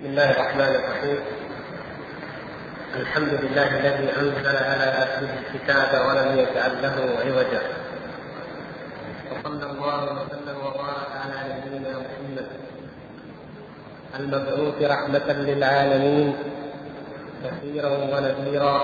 بسم الله الرحمن الرحيم. الحمد لله الذي أنزل على عبده الكتاب ولم يجعل له عوجا، وصلى الله وسلم وبارك على نبينا محمد المبعوث رحمة للعالمين بشيرا ونذيرا،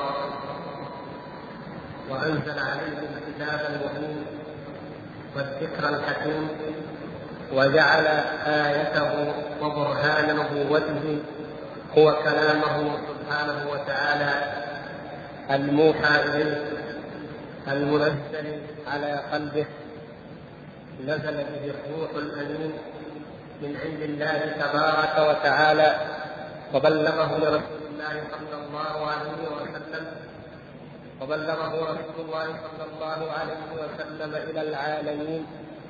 وأنزل عليه الكتاب المبين والذكر الحكيم، وجعل آيته وبرهان نبوته هو كلامه سبحانه وتعالى الموحى إليه المنزل على قلبه، نزل به الروح الأمين من عند الله تبارك وتعالى، وبلغه لرسول الله صلى الله عليه وسلم إلى العالمين،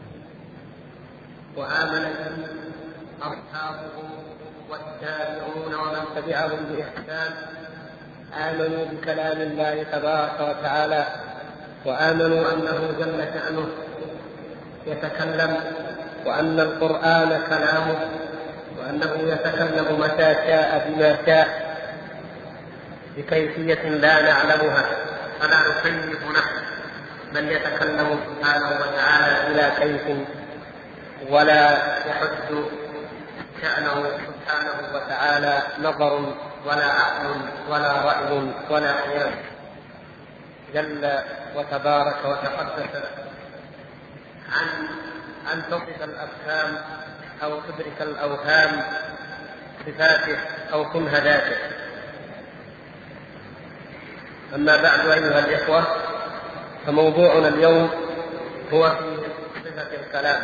وآمن به أصحابه والتابعون ومن تبعهم بإحسان. آمنوا بكلام الله تبارك وتعالى، وآمنوا أنه جل شأنه يتكلم، وأن القرآن كلامه، وأنه يتكلم متى شاء بما شاء بكيفية لا نعلمها فلا نكيف نحن، بل يتكلم سبحانه وتعالى بلا كيف ولا يحد شأنه سبحانه وتعالى نظر ولا عقل ولا رأي ولا قياس، جل وتبارك وتقدس عن أن تصف الأفهام أو تدرك الأوهام صفاته أو كنه ذاته. أما بعد أيها الإخوة، فموضوعنا اليوم هو في صفة الكلام،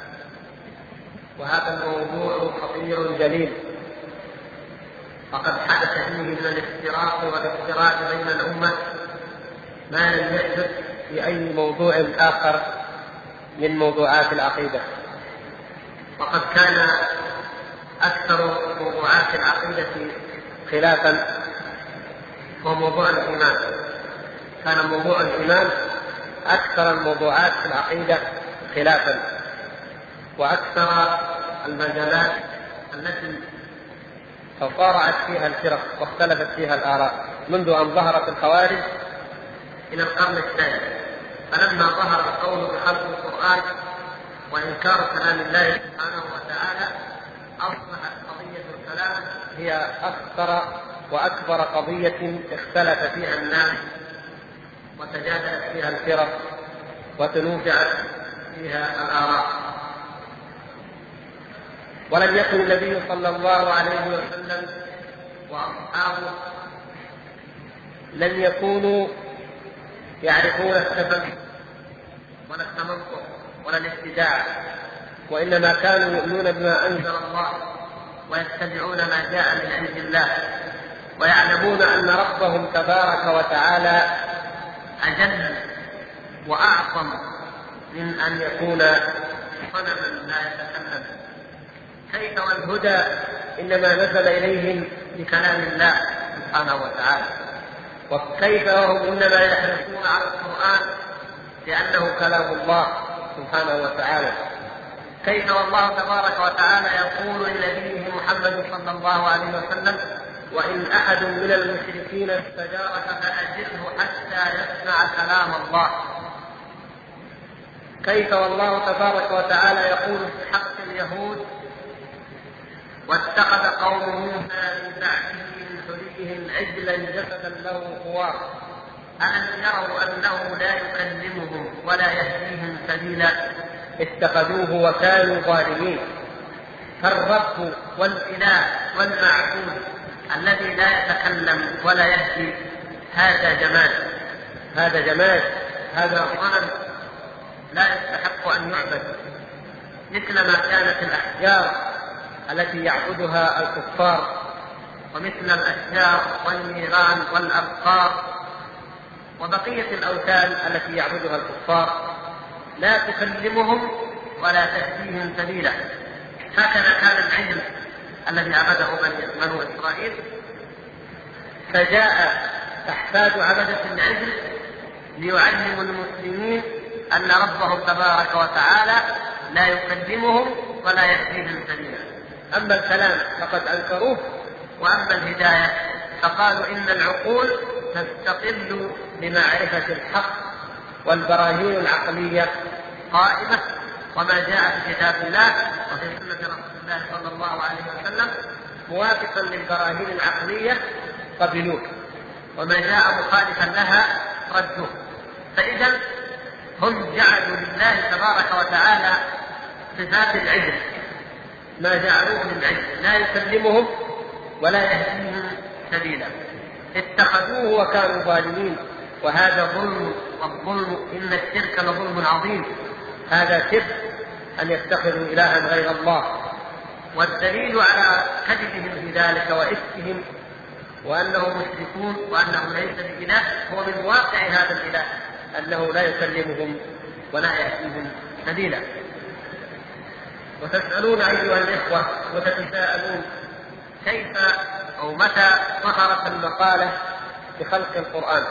وهذا الموضوع خطير جليل، فقد حدث فيه من الافتراق والافتراق بين الأمة ما لم يحدث في أي موضوع آخر من موضوعات العقيدة. وقد كان أكثر موضوعات العقيدة خلافا هو موضوع الإيمان، كان موضوع الإيمان أكثر الموضوعات في العقيدة خلافا، وأكثر المجالات التي تصارعت فيها الفرق واختلفت فيها الآراء منذ أن ظهرت الخوارج إلى القرن الثاني. فلما ظهر القول بخلق القرآن وإنكار كلام الله سبحانه وتعالى، أصبحت قضية الكلام هي أخطر وأكبر قضية اختلف فيها الناس وتجادلت فيها الفرق وتنوزعت فيها الآراء. ولم يكن النبي صلى الله عليه وسلم وأصحابه لم يكونوا يعرفون التفلسف ولا التمنطق ولا الابتداع، وإنما كانوا يؤمنون بما أنزل الله ويتبعون ما جاء من عند الله، ويعلمون أن ربهم تبارك وتعالى أجل وأعظم من أن يكون صنما لا يتكلم. كيف والهدى إنما نزل إليهم بكلام الله سبحانه وتعالى، وكيف وهم إنما يحرصون على القرآن لأنه كلام الله سبحانه وتعالى. كيف والله تبارك وتعالى يقول لنبيه محمد صلى الله عليه وسلم: وإن أحد من المشركين استجارك فأجره حتى يسمع كلام الله. كيف والله تبارك وتعالى يقول في حق اليهود: واتخذ قوم موسى من بعده من حليهم عجلا جسدا له خوار ألم يروا أنه لا يكلمهم ولا يهديهم سبيلا اتخذوه وكانوا ظالمين. فالرب والإله والمعبود الذي لا يتكلم ولا يهدي هذا جمال، هذا صنم لا يستحق أن يعبد، مثلما كانت الأحجار التي يعبدها الكفار، ومثل الأشجار والنيران والأبقار وبقية الأوثان التي يعبدها الكفار، لا تكلمهم ولا تهديهم سبيلا. هكذا كان العجل الذي عبده بنو إسرائيل، فجاء أحفاد عبدة العجل ليعلموا المسلمين أن ربهم تبارك وتعالى لا يكلمهم ولا يهديهم سبيلا. أما الكلام فقد أنكروه، وأما الهداية فقالوا إن العقول تستقل بمعرفة الحق، والبراهين العقلية قائمة وما جاء في كتاب الله وفي سنة رسول الله صلى الله عليه وسلم موافقا للبراهين العقلية قبلوه، وما جاء مخالفا لها ردوه. فإذا هم جعلوا لله تبارك وتعالى صفات العلم، ما جعلوه للعلم لا يكلمهم ولا يهديهم سبيلا، اتخذوه وكانوا ظالمين، وهذا ظلم، والظلم إن الشرك لظلم عظيم. هذا شرك أن يتخذوا إلها غير الله، والدليل على كذبهم في ذلك وإفكهم وأنهم مشركون وأنهم ليس بإله هو من واقع هذا الإله أنه لا يكلمهم ولا يهديهم سبيلا. وتسألون أيها الإخوة وتتساءلون كيف أو متى ظهرت المقالة بخلق القرآن؟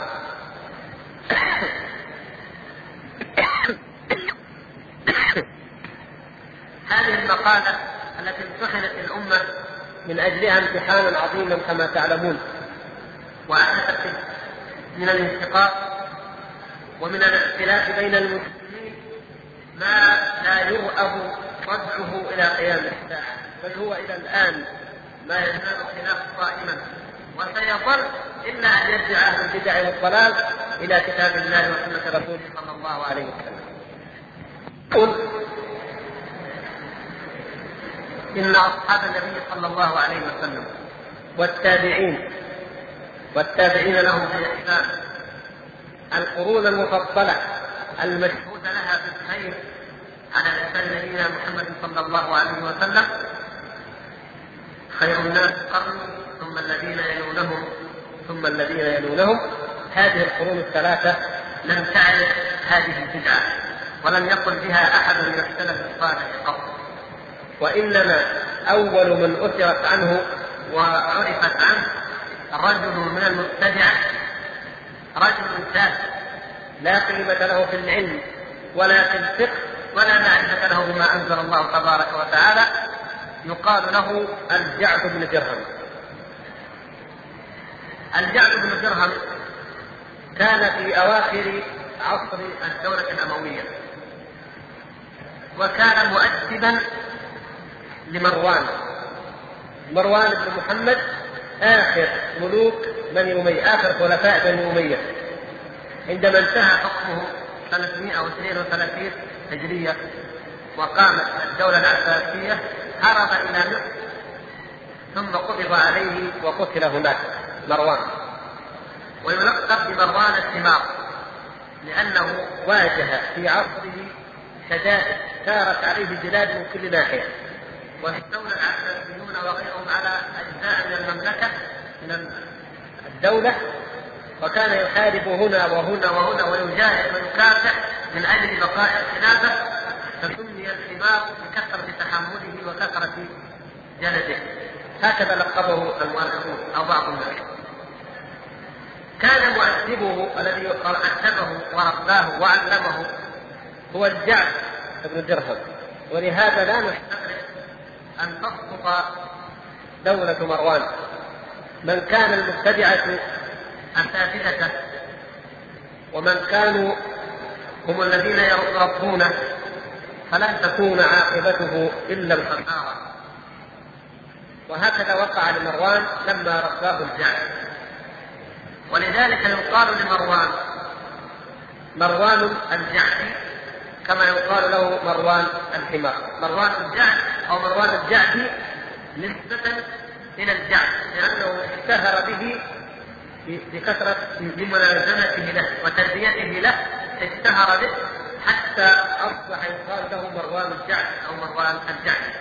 هذه المقالة التي امتحنت الأمة من أجلها امتحانا عظيما كما تعلمون، وأحدثت من الانشقاق ومن الاختلاف بين المسلمين ما لا يرأب ردعه إلى قيام الساعة، بل هو إلى الآن ما يزال خلاف قائما، وسيظل إلا أن يرجع أهل البدع والضلال إلى كتاب الله وسنة رسوله صلى الله عليه وسلم. إن أصحاب النبي صلى الله عليه وسلم والتابعين لهم بإحسان القرون المفضلة المشهود لها بالخير على لسان نبينا محمد صلى الله عليه وسلم، خير الناس قرني ثم الذين يلونهم ثم الذين يلونهم. هذه القرون الثلاثة لم تعرف هذه البدعة، ولم يقل بها أحد من السلف الصالح قط، وإنما أول من أثرت عنه وعرفت عنه رجل من المبتدعة، رجل تافه لا قيمة له في العلم ولا في الفقه ولا معرفة له بما أنزل الله تبارك وتعالى، يقال له الجعد بن درهم. الجعد بن درهم كان في أواخر عصر الدولة الأموية، وكان مؤدبا لمروان بن محمد آخر ملوك بني أمية، آخر خلفاء بني أمية. عندما انتهى حكمه سنة 132 هجرية وقامت الدولة العباسية هرب إلى مصر، ثم قبض عليه وقتل هناك مروان، ويلقب بمروان الحمار لأنه واجه في عصره شدائد سارت عليه البلاد من كل ناحية، واستولى العباسيون وغيرهم على أجزاء من المملكة من الدولة، وكان يحارب هنا وهنا وهنا ويجاهد ويكافح من أجل بقاء الخلافة، فسمي الحمار بكثرة تحمله وكثرة جلده، هكذا لقبه المؤرخون أو بعض الناس. كان مؤدبه الذي أدبه ورباه وعلمه هو الجعد بن درهم، ولهذا لا نستغرب أن تسقط دولة مروان. من كان المبتدعة أساتذته ومن كانوا هم الذين يربونه فلن تكون عاقبته إلا الخسارة، وهكذا وقع لمروان لما رباه الجعد. ولذلك يقال مروان الجعدي كما يقال له مروان الحمار. مروان الجعد أو مروان الجعدي نسبة إلى الجعد، لأنه اشتهر به بكثرة بملازمته له وتربيته له، اشتهر به حتى أصبح يقال له مروان الجعد أو مروان الجعدي.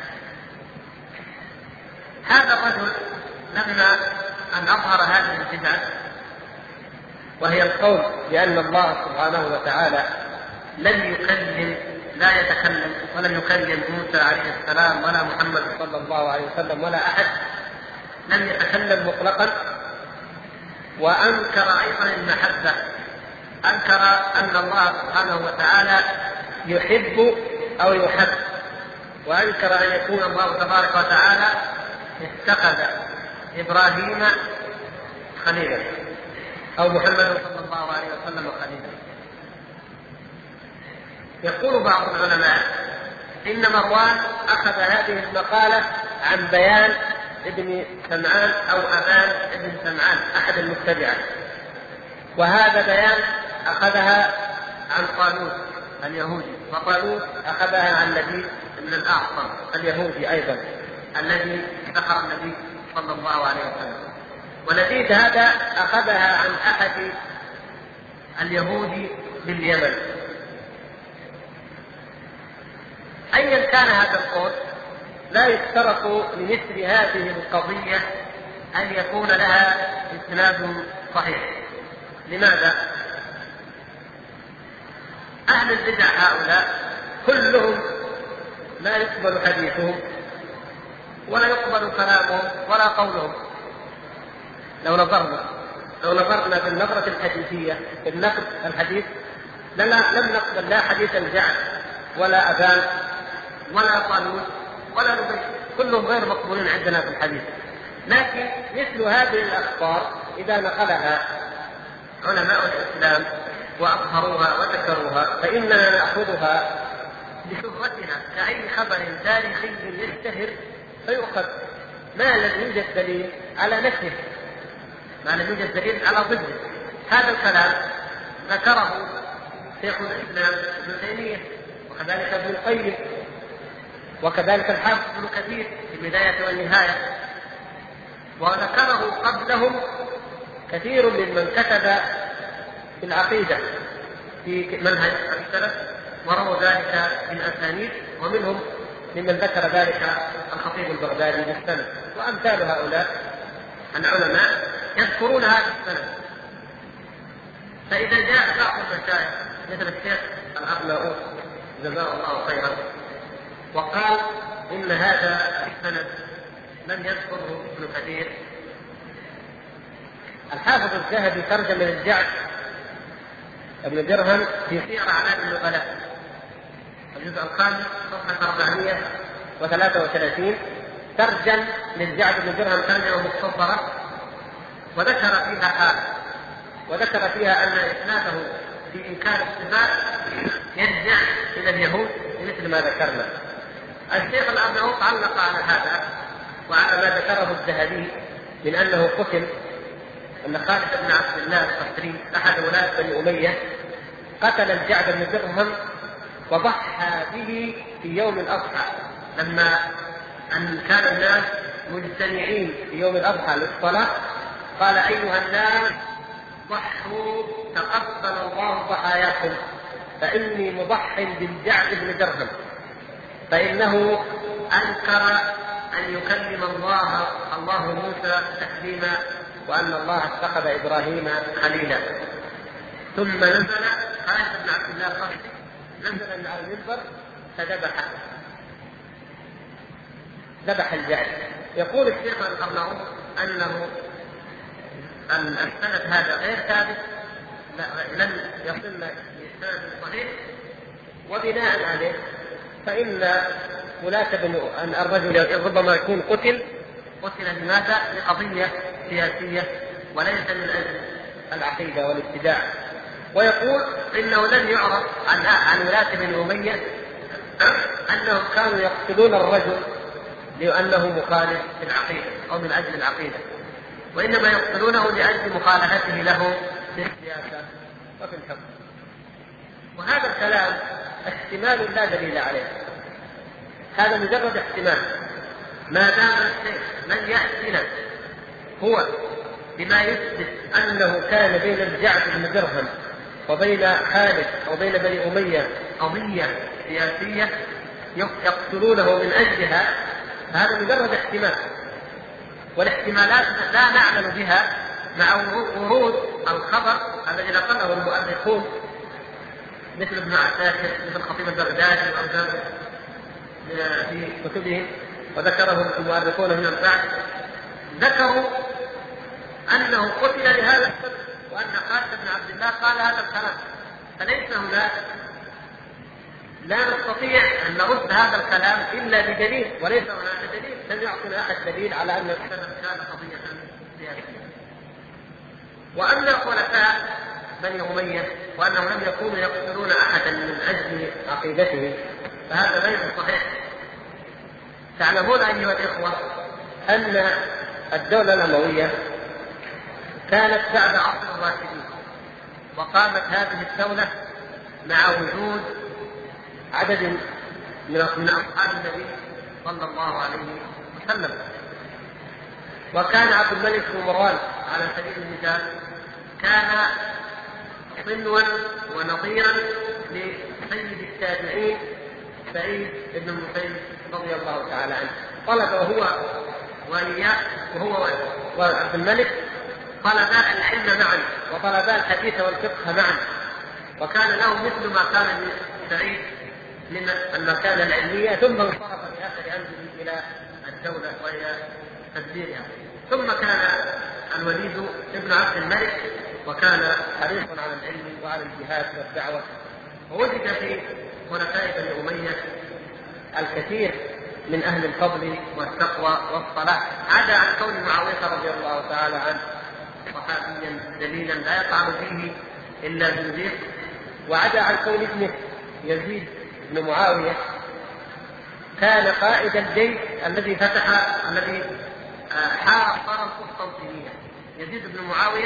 هذا الرجل لما أن أظهر هذه البدعة، وهي القول بأن الله سبحانه وتعالى لا يتكلم ولم يكلم موسى عليه السلام ولا محمد صلى الله عليه وسلم ولا أحد، لم يتكلم مطلقا، وأنكر أيضا المحبة، أنكر أن الله سبحانه وتعالى يحب أو يحب، وأنكر أن يكون الله تبارك وتعالى اتخذ إبراهيم خليلا أو محمد صلى الله عليه وسلم خليلا. يقول بعض العلماء إن مروان أخذ هذه المقالة عن بيان ابن سمعان أو أبان ابن سمعان أحد المتبعة، وهذا بيان أخذها عن طالوت اليهودي، وطالوت أخذها عن لبيد بن الأعصم اليهودي أيضا الذي ذكر النبي صلى الله عليه وسلم. ولبيد هذا أخذها عن أحد اليهود باليمن. أيا كان هذا القول لا يشترط لمثل هذه القضية أن يكون لها إسناد صحيح. لماذا؟ أهل البدع هؤلاء كلهم لا يقبل حديثهم ولا يقبل كلامهم ولا قولهم. لو نظرنا بالنظرة الحديثية في النقد الحديث لم نقبل لا حديث الجعد ولا أبان ولا طالوت ولا نبي، كلهم غير مقبولين عندنا في الحديث. لكن مثل هذه الأخبار إذا نقلها علماء الإسلام وأظهروها وذكروها فإننا نأخذها بشهرتها كأي خبر تاريخي يشتهر فيؤخذ ما لم يوجد دليل على نفسه، ما لم يوجد دليل على ضده. هذا الكلام ذكره شيخ الإسلام ابن تيمية وكذلك ابن القيم وكذلك الحافظ ابن كثير في البداية والنهاية، وذكره قبلهم كثير ممن كتب في العقيدة في منهج السلف ورووا ذلك بالأسانيد، ومنهم ممن ذكر ذلك الخطيب البغدادي بالسند، وأمثال هؤلاء العلماء يذكرون هذا السند. فإذا جاء بعض المشايخ مثل الشيخ الأرناؤوط جزاه الله خيرا وقال إن هذا السند لم يذكره ابن كثير، الحافظ الذهبي ترجم للجعد ابن درهم في سير أعلام النبلاء الجزء الخامس صفحة 433 ترجم للجعد بن درهم ترجمة مختصرة وذكر فيها أن إسناده في إنكار الصفات يرجع إلى اليهود مثل ما ذكرنا. الشيخ الأرناؤوط علق على هذا وعلى ما ذكره الذهبي من أنه قتل، أن خالد بن عبد الله القسري أحد ولاة بني أمية قتل الجعد بن درهم وضحى به في يوم الأضحى، لما أن كان الناس مجتمعين في يوم الأضحى للصلاة قال أيها الناس ضحوا تقبل الله ضحاياكم فإني مضح بالجعد بن درهم فإنه أنكر أن يكلم الله موسى تكليما وأن الله اتخذ إبراهيم خليلا. ثم نزل خالد بن عبد الله القسري نزل من على المنبر فذبح الجعد. يقول الشيخ الأرناؤوط أنه السند هذا غير ثابت لم يصلنا للسند الصحيح، وبناء عليه فإن ولاة أن الرجل ربما يكون قتل لماذا؟ لقضية سياسية وليس من أجل العقيدة والابتداع. ويقول إنه لم يعرف عن ولاة بن أمية أنهم كانوا يقتلون الرجل لأنه مخالف في العقيدة أو من أجل العقيدة، وإنما يقتلونه لأجل مخالفته له في السياسة وفي الحكم. وهذا الكلام احتمال لا دليل عليه، هذا مجرد احتمال، ما دام الشيء من يأتينا هو بما يثبت أنه كان بين الجعد بن درهم وبين خالد وبين بني أمية قضية سياسية يقتلونه من أجلها، هذا مجرد احتمال، والاحتمالات لا نعمل بها مع ورود الخبر الذي نقله المؤرخون مثل ابن عساكر مثل الخطيب البغدادي وأمثاله في كتبهم، وذكره المؤرخون من البعث، ذكروا أنه قتل لهذا السبب وأن خالد بن عبد الله قال هذا الكلام. فليس هناك لا نستطيع أن نرد هذا الكلام إلا بدليل، وليس هناك دليل. لم يعطنا أحد دليل على أن السلف كان قضية سياسية. وأما خلفاء بني أمية وأنهم لم يكونوا يقتلون أحدا من أجل عقيدته فهذا غير صحيح. تعلمون أيها الإخوة أن الدولة الأموية كانت بعد عصر الراشدين، وقامت هذه الدولة مع وجود عدد من أصحاب النبي صلى الله عليه وسلم. وكان عبد الملك بن مروان على سبيل المثال كان صنوا ونظيرا لسيد التابعين سعيد بن المسيب رضي الله تعالى عنه. طلب وهو وعبد الملك طلبا العلم معا وطلبا الحديث والفقه معا، وكان له مثل ما كان لسعيد من المكانة العلمية، ثم انصرف في آخر أمره إلى الدولة وهي تدبيرها. ثم كان الوليد ابن عبد الملك وكان حريصا على العلم وعلى الجهاد والدعوة. ووجد في خلفاء بني أمية الكثير من أهل الفضل والتقوى والصلاح، عدا عن كون معاوية رضي الله تعالى عنه صحابيا دليلا لا يطعن فيه إلا زنديق، وعدا عن كون ابنه يزيد بن معاوية كان قائد الجيش الذي حاصر القسطنطينية. يزيد بن معاوية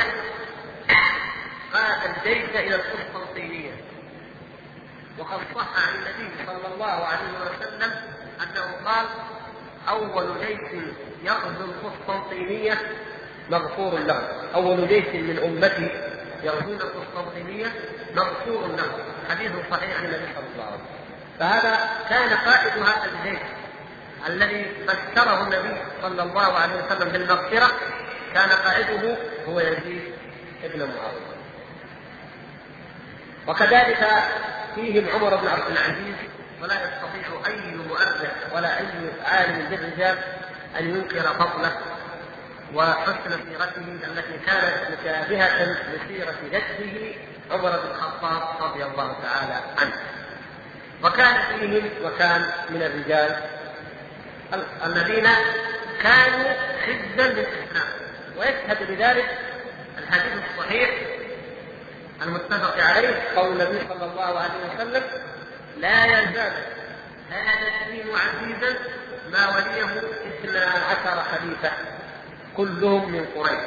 قاد الجيش إلى القسطنطينية، وقد صح عن النبي صلى الله عليه وسلم أنه قال: أول جيش يغزو القسطنطينية مغفور له، أول جيش من أمتي يغزون القسطنطينية مغفور له. حديث صحيح عن النبي صلى الله عليه وسلم. فهذا كان قائد هذا الجيش الذي بشره النبي صلى الله عليه وسلم بالمغفرة، كان قائده هو يزيد ابن معاوية. وكذلك فيهم عمر بن عبد العزيز، ولا يستطيع أي مؤرخ ولا أي عالم بالرجال أن ينكر فضله وحسن سيرته التي كانت مشابهة لسيرة جده عمر بن الخطاب رضي الله تعالى عنه. وكان فيهم وكان من الرجال الذين كانوا حزبا للإسلام، ويشهد بذلك الحديث الصحيح المتفق عليه قول النبي صلى الله عليه وسلم: لا يزال هذا الدين عزيزا ما وليه 12 خليفة كلهم من قريش.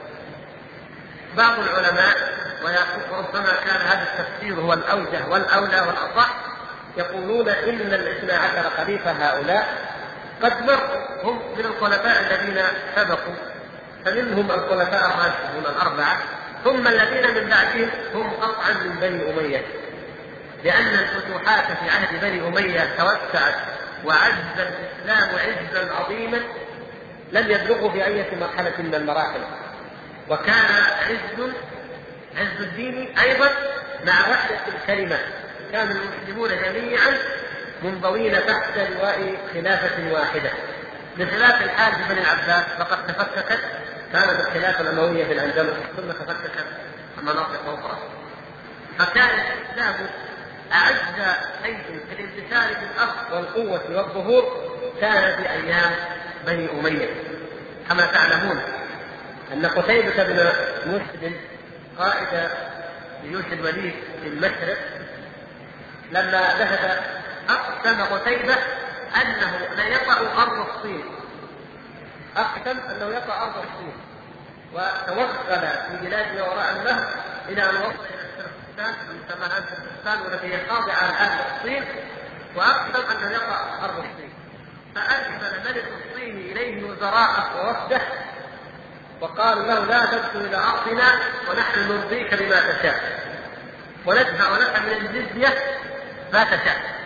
بعض العلماء، وربما كان هذا التفسير هو الأوجه والأولى والأصح، يقولون إن 12 خليفة هؤلاء قد مروا هم من الخلفاء الذين سبقوا، فمنهم الخلفاء الراشدون الأربعة، ثم الذين من بعدهم هم قطعا من بني أمية، لأن الفتوحات في عهد بني أمية توسعت وعز الإسلام عزا عظيما لم يبلغوا في أي مرحلة من المراحل. وكان عز الدين أيضا مع وحدة الكلمة، كان المسلمون جميعا منضوين تحت لواء خلافة واحدة، بخلاف الحال في بني العباس فقد تفككت، كانت الخلافة الأموية في الأندلس ثم تفككت مناطق أخرى. فكان الإسلام أعز شيء في الانتشار في الأرض والقوة والظهور كان في أيام بني أمية. كما تعلمون أن قتيبة بن مسلم قائد جيوش الوليد في المشرق لما ذهب أقسم قتيبة أنه لا يطأ أرض الصين، أقسم أنه يطأ أرض الصين، وتوغل في بلاد وراء النهر إلى أن وصل إلى تركستان المسمى الآن تركستان والتي هي خاضعة الآن للصين، وأقسم أنه يطأ أرض الصين. فأرسل ملك الصين إليه وزراءه ووفده وقالوا له: لا تدخل إلى أرضنا ونحن نرضيك بما تشاء وندفع لك من الجزية ما تشاء.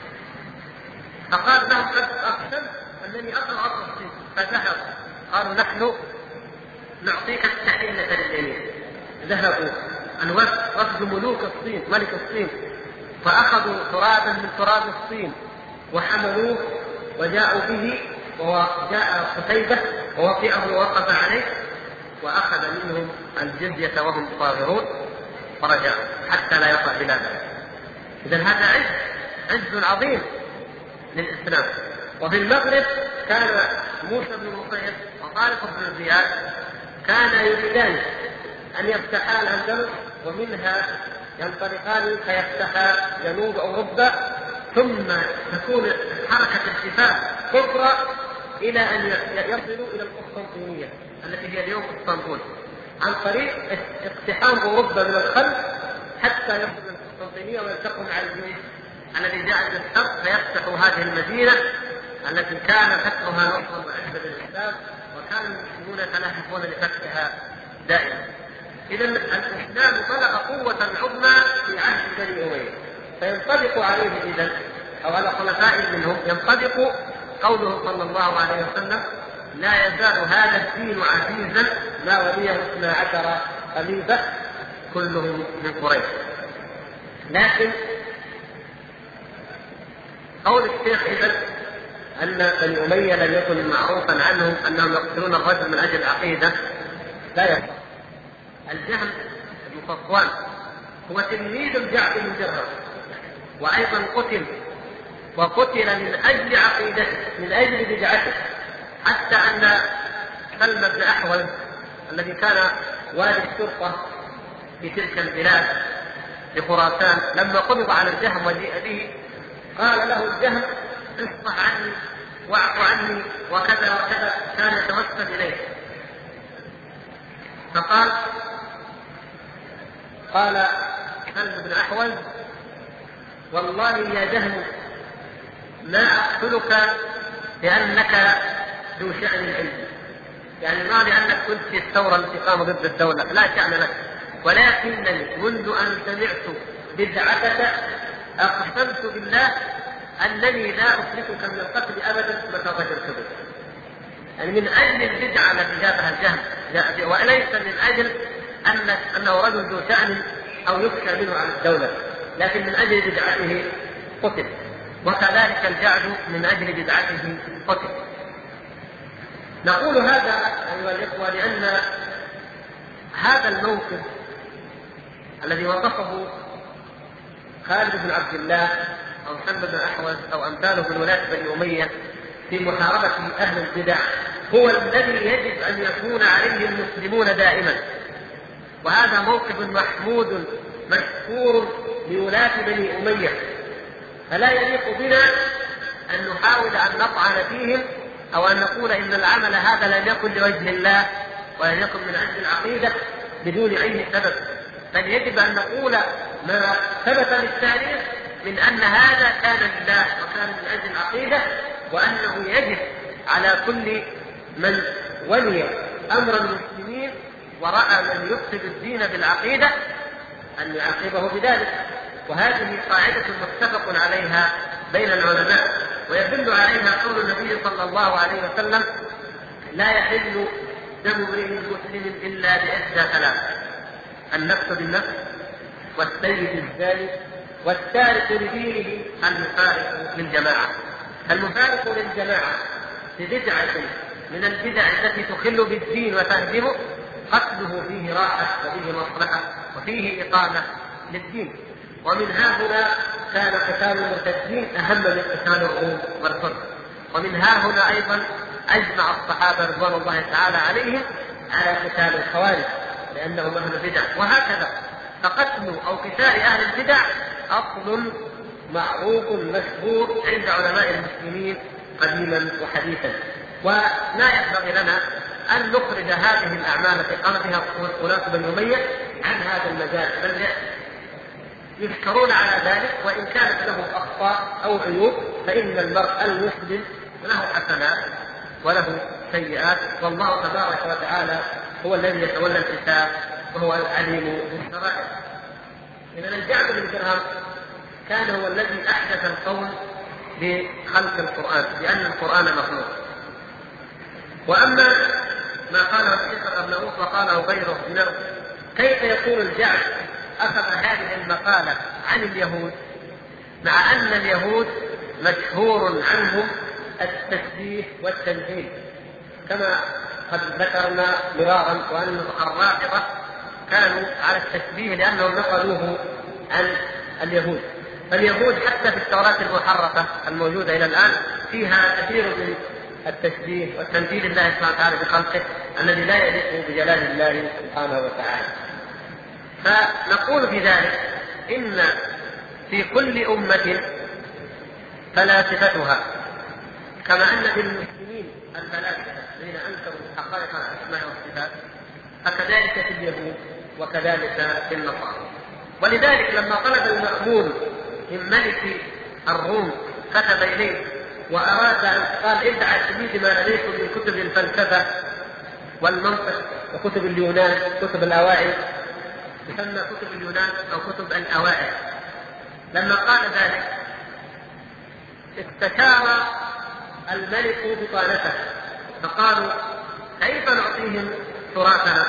فقال لهم: قد أقسم أنني أطأ أرض الصين. فذهبوا قالوا: نحن نعطيك التحية لليمين. ذهبوا وفد ملوك الصين، ملك الصين، فأخذوا ترابا من تراب الصين وحملوه وجاءوا به، وجاء قتيبة ووطئه ووقف عليه وأخذ منهم الجزية وهم صاغرون فرجعوا حتى لا يطأ بلاده. إذن هذا عز عز عظيم للإسلام. وفي المغرب كان موسى بن نصير وطارق بن زياد كان يريدان أن يفتحا الأندلس ومنها ينطلقان فيفتحا جنوب أوروبا، ثم تكون حركة التفاف كبرى إلى أن يصلوا إلى القسطنطينية التي هي اليوم اسطنبول، عن طريق اقتحام أوروبا من الخلف حتى يصلوا إلى القسطنطينية ويلتقوا مع الجيش الذي جاء من الشرق فيفتحوا هذه المدينة التي كان فتحها نصرا وعزا للإسلام، وكان المسلمون يتلهفون لفتحها دائما. إذا الإسلام بلغ قوة عظمى في عهد بني أمية، فينطبق عليه إذن أو على خلفاء منهم ينطبق قوله صلى الله عليه وسلم: لا يزال هذا الدين عزيزا ما وليه 12 خليفة كلهم من قريش. لكن قول الشيخ إذن أن بني أمية لم يكن معروفا عنهم أنهم يقتلون الرجل من أجل العقيدة لا يصح. الجهم بن صفوان هو تلميذ الجعد بن درهم، وأيضا قتل من أجل عقيدته، من أجل بدعته، حتى أن سلم بن أحول الذي كان والي الشرطة في تلك البلاد بخراسان لما قبض على الجهم وجيء به قال له الجهم: اصفح عني واعف عني وكذا وكذا، كان يتوسل إليه. فقال سلم بن أحول: والله يا جهم ما أقتلك لأنك ذو شأن العلم، يعني ما لأنك كنت في الثورة التي قاموا ضد الدولة، لا شأن لك، ولكنني منذ أن سمعت بدعتك أقسمت بالله أنني لا أشركك من القتل أبدا متى ذكرت. يعني من أجل البدعة التي جابها الجهم، وليس من أجل أنه رجل ذو شأن أو يخشى منه عن الدولة، لكن من أجل بدعته قتل. وكذلك الجعد من أجل بدعته قتل. نقول هذا أيها الإخوة لأن هذا الموقف الذي وصفه خالد بن عبد الله أو محمد بن أحوز أو أمثاله من ولاة بني أمية في محاربة أهل البدع هو الذي يجب أن يكون عليه المسلمون دائما، وهذا موقف محمود مشكور لولاة بني أمية. فلا يليق بنا أن نحاول أن نطعن فيهم أو أن نقول إن العمل هذا لم يكن لوجه الله ولم يكن من أجل العقيدة بدون أي سبب، بل يجب أن نقول ما ثبت للتاريخ من أن هذا كان لله وكان من أجل العقيدة، وأنه يجب على كل من ولي أمر المسلمين ورأى من يفسد الدين بالعقيدة أن يعاقبه بذلك. وهذه قاعدة متفق عليها بين العلماء، ويدل عليها قول النبي صلى الله عليه وسلم: لا يحل دم امرئ مسلم إلا بإحدى ثلاث: النفس بالنفس، والسيد الزاني، والتارك لدينه المفارق للجماعة. المفارق للجماعة ببدعة من البدع التي تخل بالدين وتهدمه قتله فيه راحة وفيه مصلحة وفيه إقامة للدين. ومن هنا كان قتال المرتدين أهم من قتال الروم والفرس. ومن هنا أيضا أجمع الصحابة رضوان الله تعالى عليهم على قتال الخوارج لأنهم أهل البدع. وهكذا فقتل أو قتال أهل البدع أصل معروف مشهور عند علماء المسلمين قديما وحديثا. ولا ينبغي لنا أن نخرج هذه الأعمال التي قام بها ولاة بني أمية عن هذا المجال، بل يذكرون على ذلك، وإن كانت له أخطاء أو عيوب فإن المرء المسلم له حسنات وله سيئات، والله تبارك وتعالى هو الذي يتولى الحساب وهو العليم بالسرائر. إذن الجعد بن درهم كان هو الذي أحدث القول بخلق القرآن، لأن القرآن مخلوق. وأما ما قاله الشيخ الأرناؤوط وقاله غيره من كيف يكون الجعد أخذ هذه المقالة عن اليهود، مع أن اليهود مشهور عنهم التشبيه والتمثيل كما قد ذكرنا مرارا، وأن الرافضة كانوا على التشبيه لأنهم نقلوه عن اليهود. فاليهود حتى في التوراة المحرفة الموجودة إلى الآن فيها كثير من التشبيه والتمثيل الله سبحانه وتعالى بخلقه الذي لا يليق بجلال الله سبحانه وتعالى. فنقول في ذلك إن في كل أمة فلاسفتها، كما أن في المسلمين الفلاسفة الذين أنكروا حقائق الأسماء والصفات، فكذلك في اليهود وكذلك في النصارى. ولذلك لما طلب المأمون من ملك الروم كتب إليه وأراد أن قال ابعث لي بما لديكم من كتب الفلسفة والمنطق وكتب اليونان، كتب الأوائل، تسمى كتب اليونان أو كتب الأوائل. لما قال ذلك استشار الملك بطانته فقالوا كيف نعطيهم تراثنا؟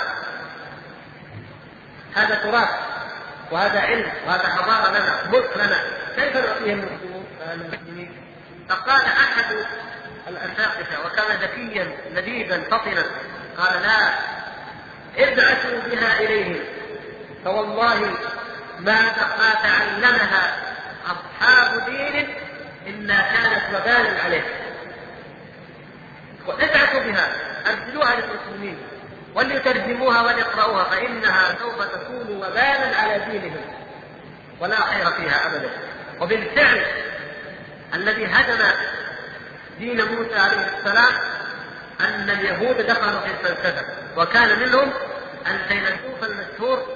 هذا تراث وهذا علم وهذا حضارة لنا، ملك لنا، كيف نعطيهم المسلمين؟ فقال أحد الأساقفة وكان ذكيا لذيذا فطنا قال لا، ابعثوا بها إليهم فوالله ما تعلمها أصحاب دين إلا كانت وبالا عليه. وابعثوا بها، أرسلوها للمسلمين وليترجموها وليقرأوها فإنها سوف تكون وبالا على دينهم ولا خير فيها أبدا. وبالفعل الذي هدم دين موسى عليه السلام أن اليهود دخلوا في الفلسفة، وكان منهم الفيلسوف المشهور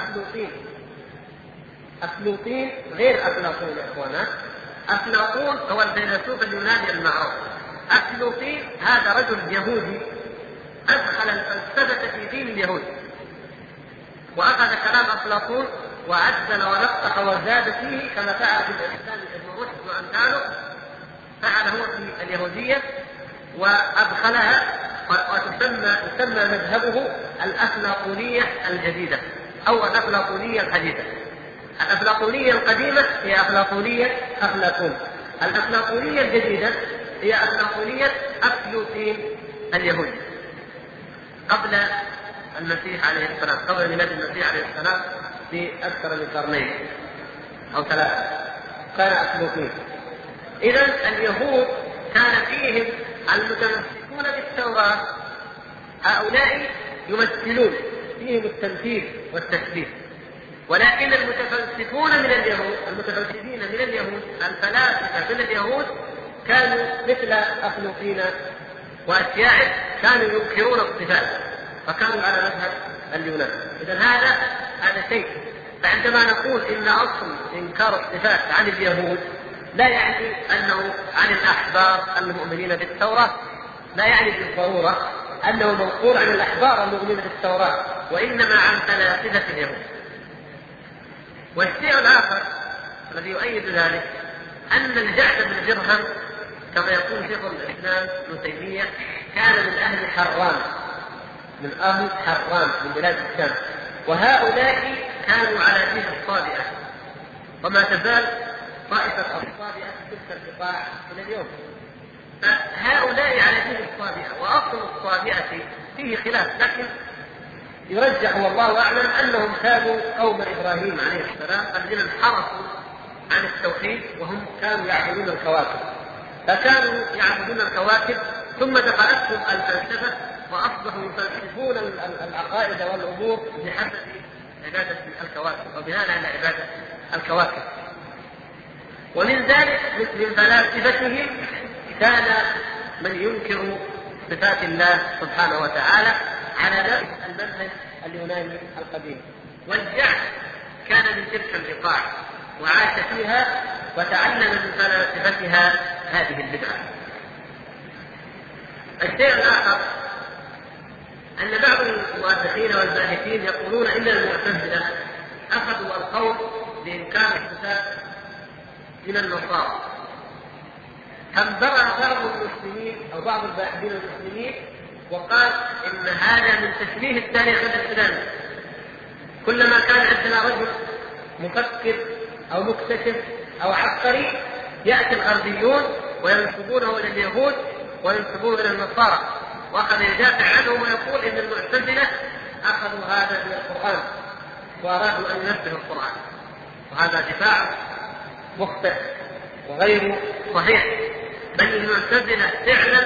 أفلاطون غير أفلاطون يا إخوانا. أفلاطون هو الفيلسوف اليوناني المعروف. أفلاطون هذا رجل يهودي أدخل الفلسفة في دين اليهود، وأخذ كلام أفلاطون وعدل ونقح وزاد فيه كما فعل في الإسلام ابن رشد وأمثاله، فعل هو في اليهودية وأدخلها، وتسمى مذهبه الأفلاطونية الجديدة أو الأفلاطونية الحديثة. الأفلاطونية القديمة هي أفلاطونية أفلاطون، الأفلاطونية الجديدة هي أفلاطونية أفلاطين اليهودي قبل المسيح عليه السلام، قبل ميلاد المسيح عليه السلام بأكثر من قرنين أو ثلاثة كان أفلاطين. إذن اليهود كان فيهم المتمسكون بالتوراة، هؤلاء يمثلون فيهم التمثيل والتشبيه، ولكن المتفلسفين من اليهود الفلاسفة من اليهود كانوا مثل أفلاطين وأشياعه، كانوا ينكرون الصفات فكانوا على مذهب اليونان. إذن هذا شيء. فعندما نقول إن أصل إنكار الصفات عن اليهود لا يعني أنه عن الأحبار المؤمنين بالتوراة، لا يعني بالضرورة أنه منقول عن الأحبار المؤمنين بالتوراة، وإنما عن فلاسفة اليهود. والشيء الآخر الذي يؤيد ذلك أن الجعد بن درهم كما يقول شيخ الإسلام ابن تيمية كان من أهل حران من بلاد الشام، وهؤلاء كانوا على دين الصابئة، وما تزال طائفة الصابئة في تلك البقاع إلى اليوم. فهؤلاء على دين الصابئة، وأصل الصابئة فيه خلاف، لكن يرجح والله أعلم أنهم كانوا قوم إبراهيم عليه السلام الذين انحرفوا عن التوحيد وهم كانوا يعبدون الكواكب، فكانوا يعبدون الكواكب ثم دخلتهم الفلسفة وأصبحوا يفلسفون العقائد والأمور بحسب عبادة الكواكب وبناء على عبادة الكواكب. ومن ذلك من فلاسفتهم كان من ينكر صفات الله سبحانه وتعالى على نفس المنهج اليوناني القديم. والجعد كان من تلك البقاع وعاش فيها وتعلم من فلاسفتها هذه البدعة. الشيء الآخر أن بعض المؤرخين والباحثين يقولون إن المعتزلة أخذوا القول بإنكار الصفات من النصارى، فانبرع بعض المسلمين أو بعض الباحثين المسلمين وقال إن هذا من تشبيه التاريخ الإسلامي. كلما كان عندنا رجل مفكر أو مكتشف أو عبقري يأتي الغربيون وينسبونه إلى اليهود وينسبونه إلى النصارى، وأخذ يدافع عنهم ويقول إن المعتزلة أخذوا هذا من القرآن وأرادوا أن ينزهوا القرآن، وهذا دفاع مخطئ وغير صحيح، بل المعتزلة فعلا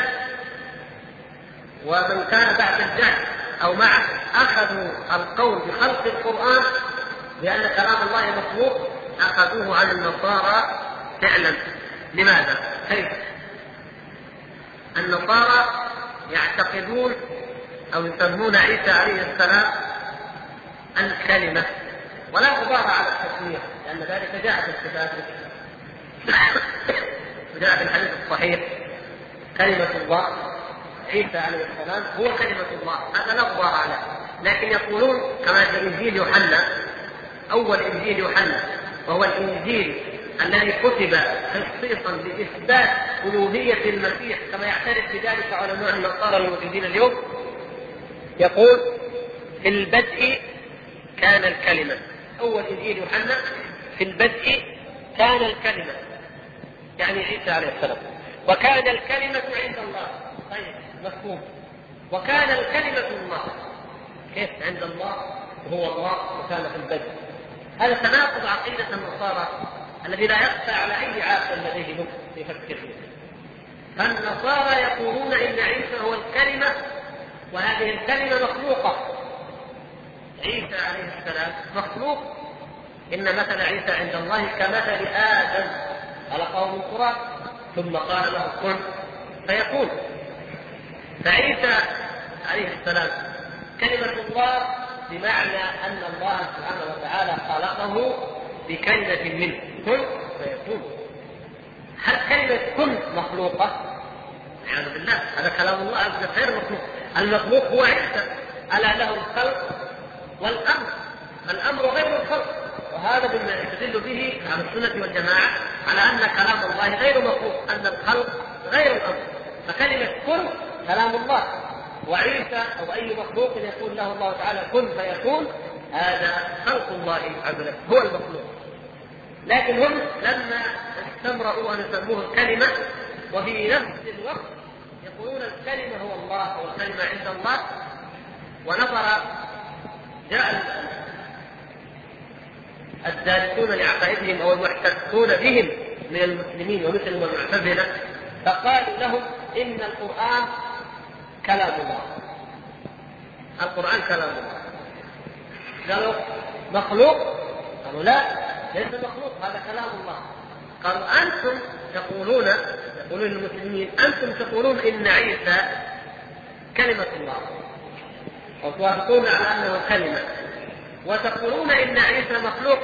ومن كان بعد الجهل أو معه أخذوا القول بخلق القرآن بأن كلام الله مخلوق، أخذوه عن النصارى فعلا. لماذا؟ كيف؟ النصارى يعتقدون أو يسمون عيسى عليه السلام الكلمة، ولا غبار على التسمية، لأن ذلك جاء في الكتاب وجاء في الحديث الصحيح كلمة الله، عيسى عليه السلام هو كلمة الله، هذا لا غبار عليه. لكن يقولون كما في إنجيل يوحنا، أول إنجيل يوحنا وهو الإنجيل الذي كتب خصيصا لإثبات ألوهية المسيح كما يعترف بذلك علماء النصارى الموجودين اليوم، يقول في البدء كان الكلمة. أول إنجيل يوحنا في البدء كان الكلمة، يعني عيسى عليه السلام، وكان الكلمة عند الله. طيب مفهوم. وكان الكلمة الله، كيف عند الله وهو الله وكان في البدء؟ هذا تناقض عقيدة النصارى الذي لا يخفى على أي عاقل لديهم يفكر فيه. فالنصارى يقولون إن عيسى هو الكلمة، وهذه الكلمة مخلوقة. عيسى عليه السلام مخلوق. إن مثل عيسى عند الله كمثل آدم خلقه من تراب ثم قال له كن فيكون. فعيسى عليه السلام كلمة الله بمعنى أن الله سبحانه وتعالى خلقه بكلمة منه كن فيكون. هل كلمة كن مخلوقة؟ نعوذ بالله، هذا كلام الله عز وجل غير مخلوق. المخلوق هو عيسى، ألا له الخلق والأمر، الأمر غير الخلق. وهذا بما يستدل به أهل السنة والجماعة على أن كلام الله غير مخلوق، أن الخلق غير الأمر. فكلمة كن كلام الله، وعيسى أو أي مخلوق يقول له الله تعالى كن فيكون، هذا خلق الله عز وجل هو المخلوق. لكن هم لما استمروا أن يسموه الكلمة، وفي نفس الوقت يقولون الكلمة هو الله والكلمة عند الله. ونظر جاء الدارسون لعقائدهم أو المحتكون بهم من المسلمين ومثلهم المعتزلة، فقالوا لهم إن القرآن كلام الله. القرآن كلام الله. قالوا مخلوق؟ قالوا لا، ليس مخلوق، هذا كلام الله. قالوا أنتم تقولون المسلمين أنتم تقولون إن عيسى كلمة الله، أو توافقون على أنه كلمة، وتقولون إن عيسى مخلوق،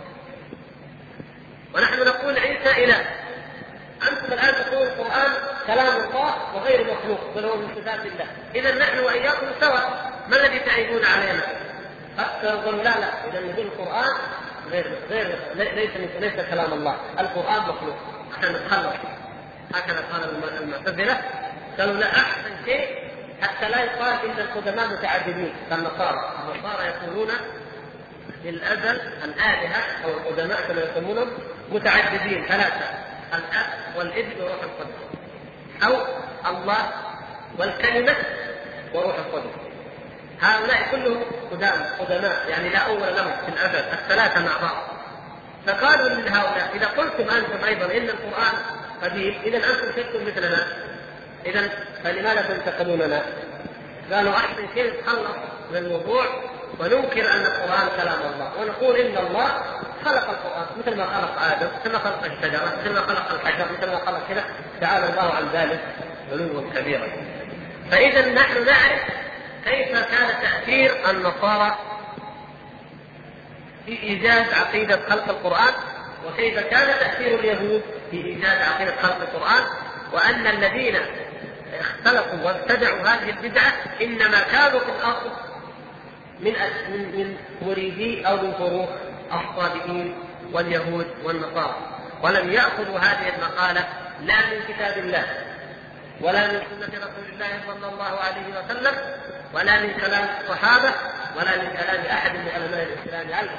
ونحن نقول عيسى إله. أنتم الآن تقولون القرآن كلام الله وغير مخلوق بل هو من صفات الله. إذا نحن وإياكم سواء، ما الذي تعيبون علينا؟ فقالوا لا، إذا نقول القرآن ليس كلام الله، القرآن مخلوق عشان نتخلص. هكذا قال المعتزلة. قالوا لا، أحسن شيء حتى لا يقال إن القدماء متعددين كالنصارى. النصارى يقولون للأزل الآلهة أو القدماء كما يسمونهم متعددين ثلاثة، الأب والابن وروح القدس، أو الله والكلمة وروح القدس. هؤلاء كلهم قدماء، يعني لا أول لهم في الأزل، الثلاثة مع بعض. فقالوا لهؤلاء إذا قلتم أنتم أيضا إن القرآن قديم، إذا أنتم شئتم مثلنا، إذا فلماذا تنتقدوننا؟ قالوا أحسن شيء نتخلص من الموضوع وننكر أن القرآن كلام الله، ونقول إن الله خلق القرآن مثل ما خلق آدم، مثل ما خلق الشجرة، مثل ما خلق الحجر، مثل ما خلق كذا، تعالى الله عن ذلك علوا كبيرا. فإذا نحن نعرف كيف كان تأثير النصارى في إيجاد عقيدة خلق القرآن، وكيف كان تأثير اليهود في إيجاد عقيدة خلق القرآن، وأن الذين اختلقوا وابتدعوا هذه البدعة إنما كانوا في الأصل من مريدي أو من فروع الصابئين واليهود والنصارى، ولم يأخذوا هذه المقالة لا من كتاب الله ولا من سنة رسول الله صلى الله عليه وسلم ولا من كلام الصحابة ولا من كلام أحد من علماء الإسلام عليه.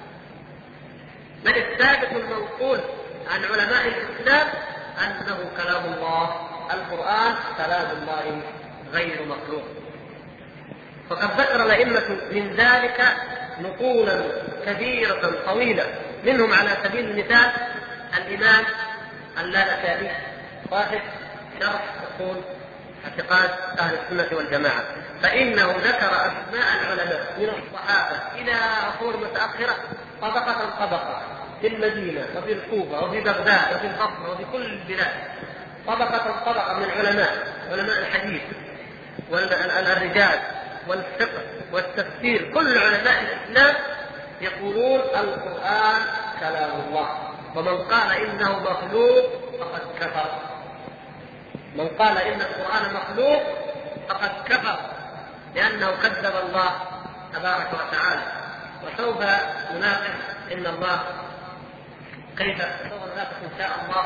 من الثابت المنقول عن علماء الإسلام أنه كلام الله، القرآن كلام الله غير مخلوق. فقد ذكر الأئمة من ذلك نقولا كبيرة طويلة، منهم على سبيل المثال الإمام اللالكائي صاحب شرح أصول اعتقاد أهل السنة والجماعة، فإنه ذكر أسماء العلماء من الصحابة إلى عصور متأخرة طبقة في المدينة وفي الكوفة وفي بغداد وفي البصرة وفي كل البلاد، طبقة من علماء الحديث والرجال والفقه والتفسير. كل علماء الإسلام يقولون القرآن كلام الله، ومن قال إنه مخلوق فقد كفر. من قال إن القرآن مخلوق فقد كفر، لأنه كذب الله تبارك وتعالى. وسوف نناقش إن الله سوف نناقش إن شاء الله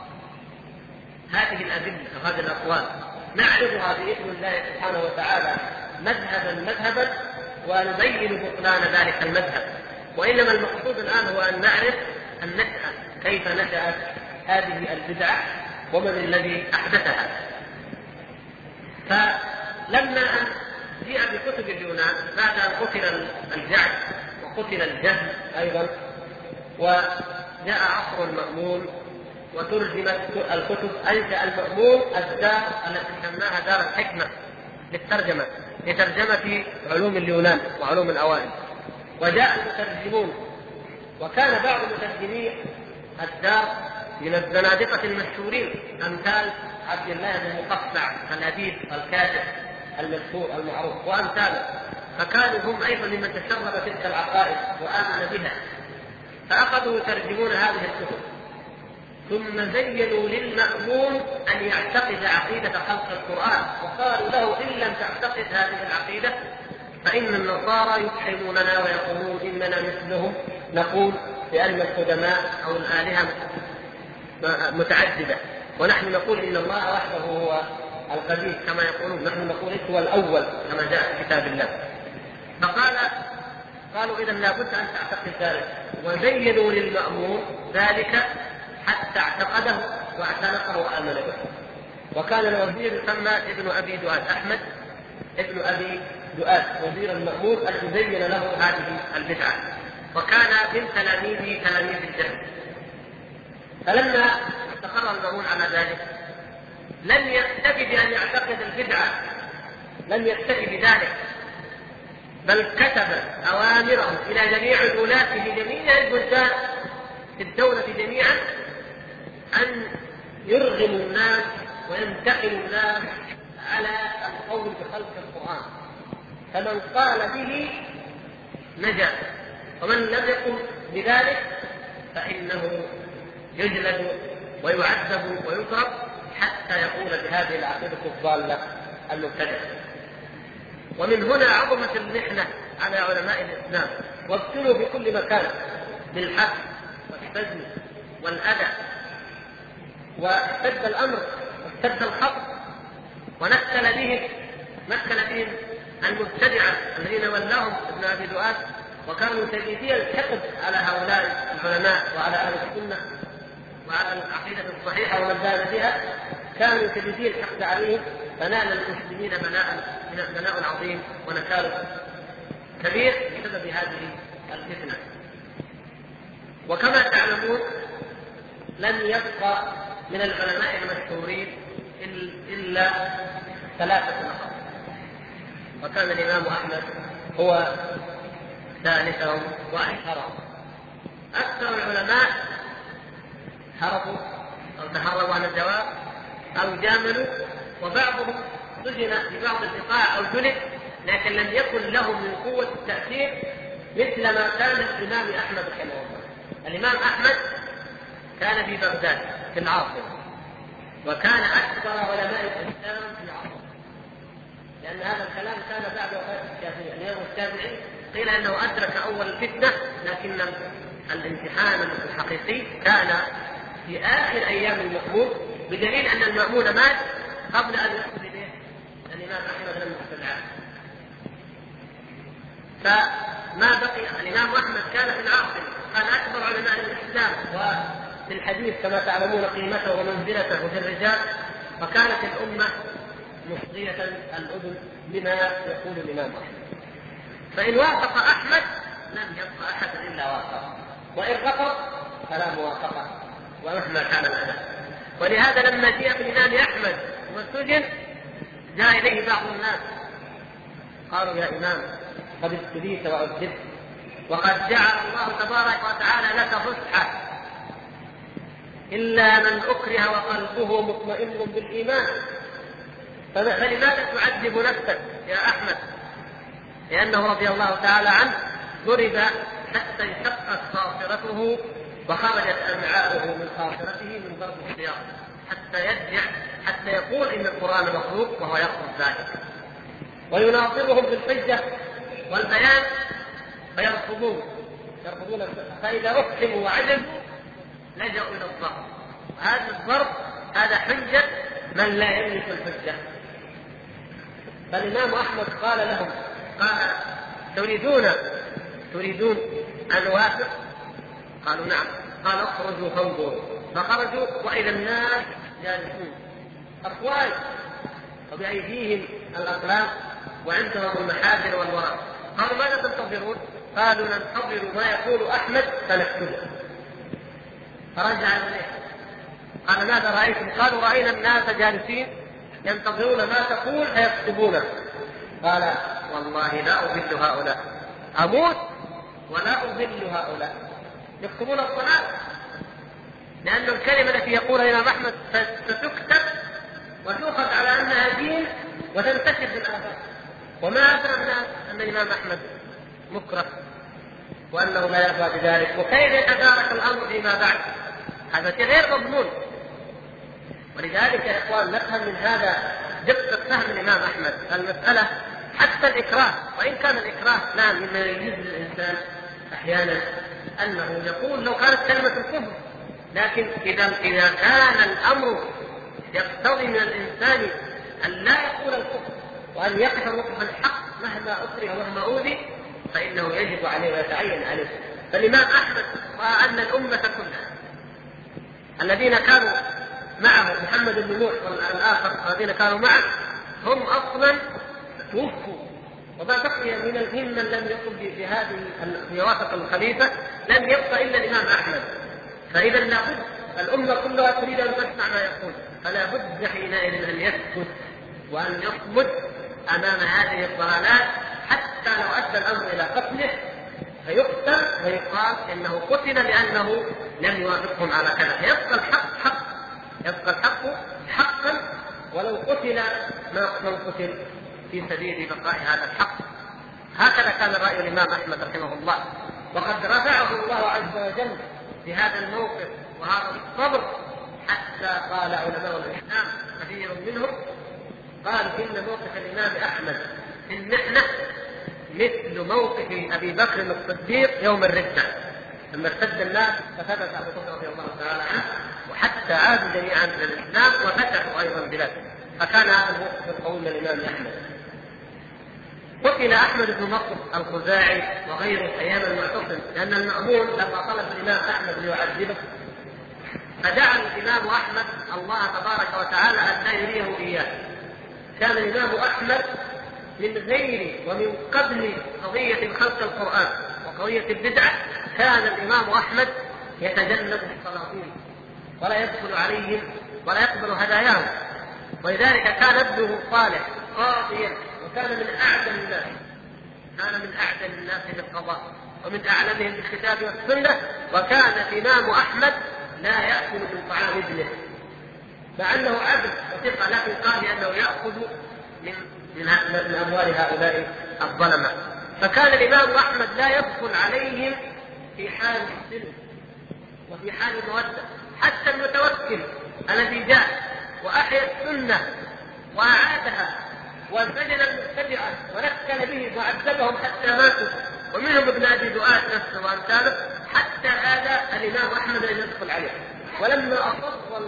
هذه الأدلة وهذه الأقوال، نعرضها بإذن الله سبحانه وتعالى مذهبا ونبين بطلان ذلك المذهب. وإنما المقصود الآن هو أن نعرف النشأة، كيف نشأت هذه البدعة ومن الذي أحدثها. فلما أن جاء بكتب اليونان بعد أن قتل الجعد وقتل الجهم أيضا، وجاء عصر المأمون وترجمت الكتب، أنشأ المأمون الدار التي سماها دار الحكمة لترجمة علوم اليونان وعلوم الأوائل. وجاء المترجمون، وكان بعض مترجمي الدار من الزنادقة المشهورين أمثال عبد الله بن مقفع الأديب الكاتب المشهور المعروف وأمثاله، فكانوا هم أيضا ممن تشرب تلك العقائد وآمن بها، فأخذوا يترجمون هذه الكتب. ثم زينوا للمأمون أن يعتقد عقيدة خلق القرآن، وقالوا له إن لم تعتقد هذه العقيدة فإن النصارى يفحموننا ويقولون إننا مثلهم، نقول بأن القدماء أو الآلهة متعددة، ونحن نقول إن الله وحده هو القديم كما يقولون، نحن نقول هو الأول كما جاء في كتاب الله. قالوا إذا لابد أن تعتقد ذلك، وزينوا للمأمون ذلك حتى اعتقده واعتنقه وآمن به. وكان الوزير يسمى ابن أبي دؤاد، أحمد ابن أبي دؤاد وزير المأمون الذي زين له هذه البدعة، وكان من تلاميذ الجهم. فلما استقر المأمون على ذلك لم يكتفي بأن يعتقد البدعة، لم يكتفي بذلك، بل كتب أوامره إلى جميع ولاته جميع البلدان في الدولة جميعا أن يرغموا الناس ويمتحنوا الناس على القول بخلق القرآن، فمن قال به نجا، ومن لم يقل بذلك فإنه يجلد ويعذب ويضرب حتى يقول بهذه العقيدة الضالة المبتدعة. ومن هنا عظمت المحنة على علماء الإسلام، وابتلوا في كل مكان بالحق والسجن والأذى، واشتد الأمر واشتد الخطر، ونكل بهم المبتدعة الذين ولاهم ابن أبي دؤاد، وكانوا شديدي الحقد على هؤلاء العلماء وعلى أهل السنة وعلى العقيدة الصحيحة ومن دان بها، كانوا شديدي الحقد عليهم، فنال المسلمين بلاء عظيم ونكال كبير بسبب هذه الفتنة. وكما تعلمون لم يبقى من العلماء المشهورين إلا 3 نفر، وكان الإمام أحمد هو ثالثهم وأشهرهم. أكثر العلماء هربوا أو تهربوا عن الجواب أو جاملوا، وبعضهم سجن في بعض البقاع أو جلد، لكن لم يكن لهم من قوة التأثير مثل ما كان الإمام أحمد رحمه الله. الإمام أحمد كان في بغداد في العاصمة، وكان أكبر علماء الإسلام في العصر، لأن هذا الكلام كان بعد وفاة الشافعي. الإمام الشافعي قيل أنه أدرك أول الفتنة، لكن الامتحان الحقيقي كان في آخر أيام المأمون، بدليل أن المأمون مات قبل أن يأخذ به الإمام أحمد لم يستدعاه. فما بقي الإمام أحمد كان في العاصمة، كان أكبر علماء الإسلام، وفي الحديث كما تعلمون قيمته ومنزلته في الرجال، فكانت الأمة مصغية الأذن لما يقول الإمام أحمد. فإن وافق أحمد لم يبقى أحد إلا وافق، وإن رفض فلا موافقة، ومهما كان الأداء. ولهذا لما جاء بالإمام أحمد وسجن جاء إليه بعض الناس قالوا يا إمام قد ابتليت وعذبت وقد جعل الله تبارك وتعالى لك فسحة إلا من أكره وقلبه مطمئن بالإيمان، فلماذا تعذب نفسك يا أحمد؟ لأنه رضي الله تعالى عنه ضرب حتى انشقت خاصرته وخرجت أمعاؤه من خاصرته من ضرب السياط حتى يرجع حتى يقول إن القرآن مخلوق وهو يقصد ذلك. ويناظرهم بالحجة والبيان فيرفضون فإذا أقسموا وعجزوا لجأوا إلى الضرب. هذا الضرب هذا حجة من لا يملك الحجة. فالإمام أحمد قال لهم قال تريدون أن أوافق؟ قالوا نعم. قال اخرجوا فانظروا. فخرجوا وإلى الناس جالسون أقوال وبأيديهم الأقلام وعندهم المحاجر والورق. قالوا ماذا تنتظرون؟ قالوا ننتظر ما يقول أحمد فنكتبه. فرجع إليه قال ماذا رأيتم؟ قالوا رأينا الناس جالسين ينتظرون ما تقول فيكتبونه. قال والله لا أذل هؤلاء، أموت ولا أذل هؤلاء. يكتبون الصلاة لأن الكلمة التي يقولها الإمام أحمد ستكتب وتؤخذ على أنها دين وتنتشر في الآفاق. وما أدرى الناس أن الإمام أحمد مكره وأنه لا يرضى بذلك، وكيف يتدارك الأمر فيما بعد؟ هذا شيء غير مضمون. ولذلك يا إخوان نفهم من هذا دقة فهم الإمام أحمد المسألة حتى الإكراه، وإن كان الإكراه لا مما يجوز للإنسان أحيانا أنه يقول لو كانت كلمة الكفر، لكن إذا كان الأمر يقتضي من الإنسان أن لا يقول الكفر وأن يقف موقف الحق مهما أكره ومهما أوذي فإنه يجب عليه ويتعين عليه. فالإمام أحمد رأى أن الأمة كلها الذين كانوا معه محمد بن نوح والآخر الذين كانوا معه هم أصلا توفوا، وما بقي من لم يقم بهذه في وسط الخليفة لم يبقى إلا الإمام أحمد. فإذا لابد الأمة كلها تريد أن تسمع ما يقول، فلا بد حينئذ أن يسكت وأن يصمد أمام هذه الضلالات حتى لو أدى الأمر إلى قتله فيقتل ويقال إنه قتل لأنه لم يوافقهم على كذا، فيبقى الحق حق، يبقى الحق حقا ولو قتل من قتل في سبيل بقاء هذا الحق. هكذا كان رأي الإمام أحمد رحمه الله، وقد رفعه الله عز وجل في هذا الموقف وهذا الصبر حتى قال علماء الإسلام كثير منهم قالوا إن موقف الإمام أحمد في المحنة مثل موقف أبي بكر الصديق يوم الردة لما ارتد الناس فثبت أبو بكر رضي الله تعالى عنه وحتى عادوا جميعا إلى الإسلام وفتحوا أيضا البلاد. فكان هذا الموقف القوي من الإمام أحمد. قتل أحمد بن نصر الخزاعي وغيره أيام المعتصم، لأن المأمون لما طلب الإمام أحمد ليعذبه فدعا الإمام أحمد الله تبارك وتعالى أن لا يريه إياه. كان الإمام أحمد من غير ومن قبل قضية خلق القرآن وقضية البدعة كان الإمام أحمد يتجنب السلاطين ولا يدخل عليهم ولا يقبل هداياهم، ولذلك كان ابنه صالح قاضيا وكان من أعدل الناس، كان من أعدل الناس بالقضاء ومن أعلمهم بالكتاب والسنة. وكان الإمام أحمد لا يأكل من طعام ابنه مع أنه عبد وثقة، لكن قال لأنه يأخذ من أموال هؤلاء الظلمة. فكان الإمام أحمد لا يدخل عليهم في حال السلم وفي حال المودة. حتى المتوكل الذي جاء وأحيا السنة وأعادها وسجن المبتدعة ونكل به وعذبهم حتى ماتوا ومنهم ابن أبي دؤاد نفسه وأمثاله، حتى هذا الإمام أحمد لم يدخل عليه. ولما أصر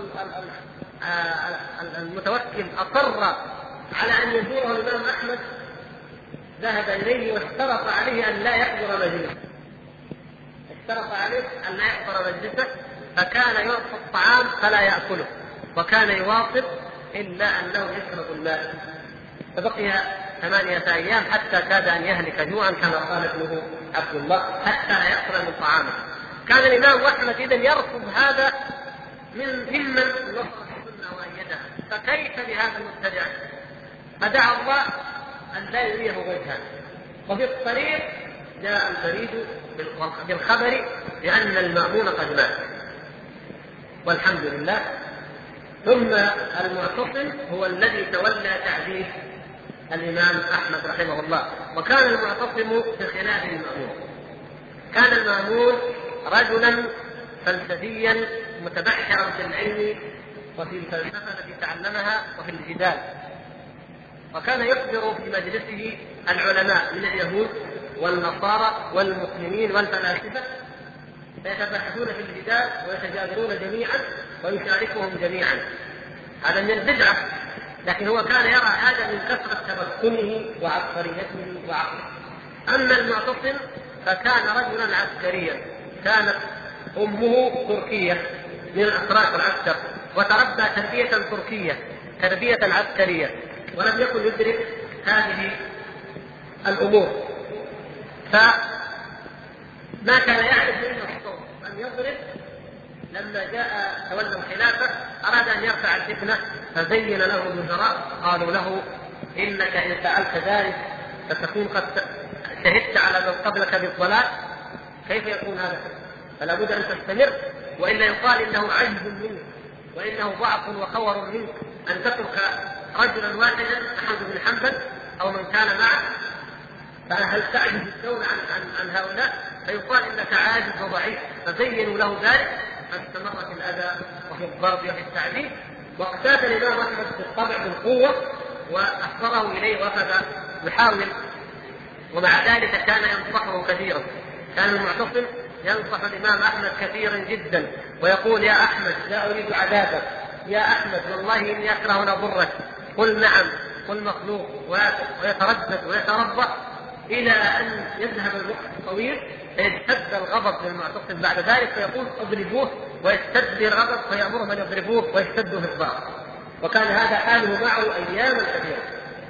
المتوكل أصر على أن يزوره الإمام أحمد ذهب إليه واشترط عليه أن لا يحضر مجلسه، اشترط عليه أن لا يحضر مجلسه، فكان يعطي الطعام فلا يأكله وكان يواصل إلا أنه يشرب الماء. فبقي 8 أيام حتى كاد أن يهلك جوعا كما قال ابنه عبد الله حتى لا يأكل من طعامه. كان الإمام أحمد إذن يرفض هذا ممن نصر السنة وأيدها، فكيف بهذا المبتدع؟ فدعا الله أن لا يريه وجها. وفي الطريق جاء البريد بالخبر بأن المأمون قد مات، والحمد لله. ثم المعتصم هو الذي تولى تعذيب الإمام أحمد رحمه الله، وكان المعتصم بخلاف المأمون. كان المأمون رجلا فلسفيا متبحرا في العلم وفي الفلسفة التي تعلمها وفي الجدال، وكان يحضر في مجلسه العلماء من اليهود والنصارى والمسلمين والفلاسفة، فيتبحثون في الجدال ويتجادلون جميعا ويشاركهم جميعا. هذا من البدعة، لكن هو كان يرى هذا من كثرة تمكنه وعبقريته وعقله. أما المعتصم فكان رجلا عسكريا، كانت أمه تركية من الأتراك العسكر، وتربى تربية تركية تربية عسكرية، ولم يكن يدرك هذه الأمور، فما كان يعرف إلا الصوت أن يضرب. لما جاء تولى الخلافة أراد أن يرفع الفتنة، فزين له الوزراء قالوا له إنك إن فعلت ذلك فتكون قد شهدت على من قبلك بالضلال. كيف يكون هذا؟ فلا بد أن تستمر، وإلا يقال إنه عجز منك وإنه ضعف وخور منك أن تترك رجلا واحدا أحمد بن حنبل أو من كان معه، فهل تعجز الدولة عن هؤلاء؟ فيقال إنك عاجز وضعيف. فزينوا له ذلك، فاستمر في الأذى وفي الضرب وفي التعذيب، واقتات الإمام أحمد بالطبع بالقوة وأحضره إليه وأخذ يحاول، ومع ذلك كان ينصحه كثيرا. كان المعتصم ينصح الإمام أحمد كثيرا جدا ويقول يا أحمد لا أريد عذابك، يا أحمد والله إني أكره أن أضرك، قل نعم قل مخلوق، ويتردد ويتربع إلى أن يذهب الوقت الطويل فيشتد الغضب للمعتصم بعد ذلك، فيقول اضربوه، ويشتد الغضب فيأمرهم أن يضربوه ويشتدوا في الضرب. وكان هذا حاله معه أياما كثيرة.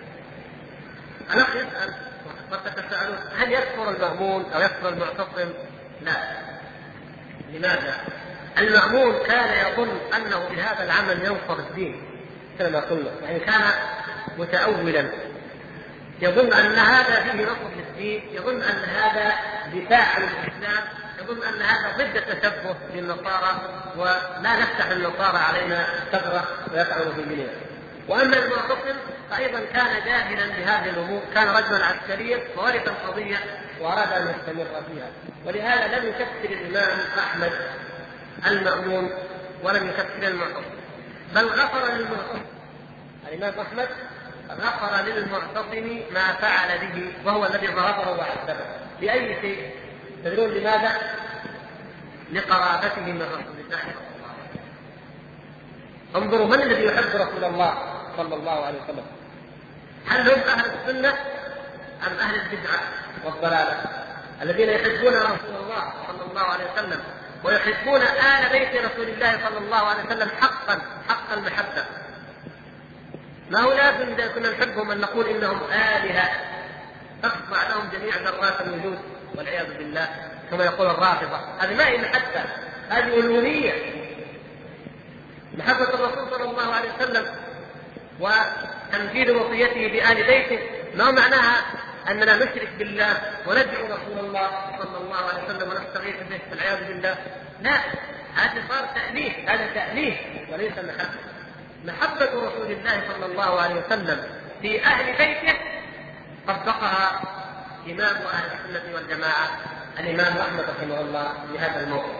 أنا يسأل وتتساءلون هل يكفر المأمون أو يكفر المعتصم؟ لا. لماذا؟ المأمون كان يظن أنه بهذا العمل ينصر الدين كما قلنا، يعني كان متأولا يظن أن هذا فيه نصر للدين، يظن أن هذا دفاع عن الإسلام، يظن أن هذا ضد التشبه بالنصارى ولا نفتح النصارى علينا ثغرة ويقعون في ديننا. وأما المعتصم فأيضا كان جاهلا بهذه الأمور، كان رجلا عسكريا وورث القضية وأراد أن يستمر فيها، ولهذا لم يكفر الإمام أحمد المأمون ولم يكفر المعتصم، بل غفر للمعتصم. الإمام أحمد غفر للمعتصم ما فعل به، وهو الذي ضربه وعذبه. بأي شيء؟ تدرون لماذا؟ لقرابته من رسول الله صلى الله عليه وسلم. انظروا من الذي يحب رسول الله صلى الله عليه وسلم؟ هل هم أهل السنة أم أهل البدعة والضلالة؟ الذين يحبون رسول الله صلى الله عليه وسلم ويحبون آل بيت رسول الله صلى الله عليه وسلم حقا حق المحبة. ما هو لازم إذا كنا نحبهم أن نقول إنهم آلهة تخضع لهم جميع ذرات الوجود والعياذ بالله كما يقول الرافضة. هذه ما هي محبة، هذه ألوهية. محبة الرسول صلى الله عليه وسلم وتنفيذ وصيته بآل بيته ما معناها أننا نشرك بالله وندعو رسول الله صلى الله عليه وسلم ونستغيث به والعياذ بالله. لا، هذا صار تأليه، هذا تأليه وليس محبة. محبة رسول الله صلى الله عليه وسلم في أهل بيته طبقها إمام أهل السنة والجماعة الإمام أحمد رحمه الله بهذا الموقف.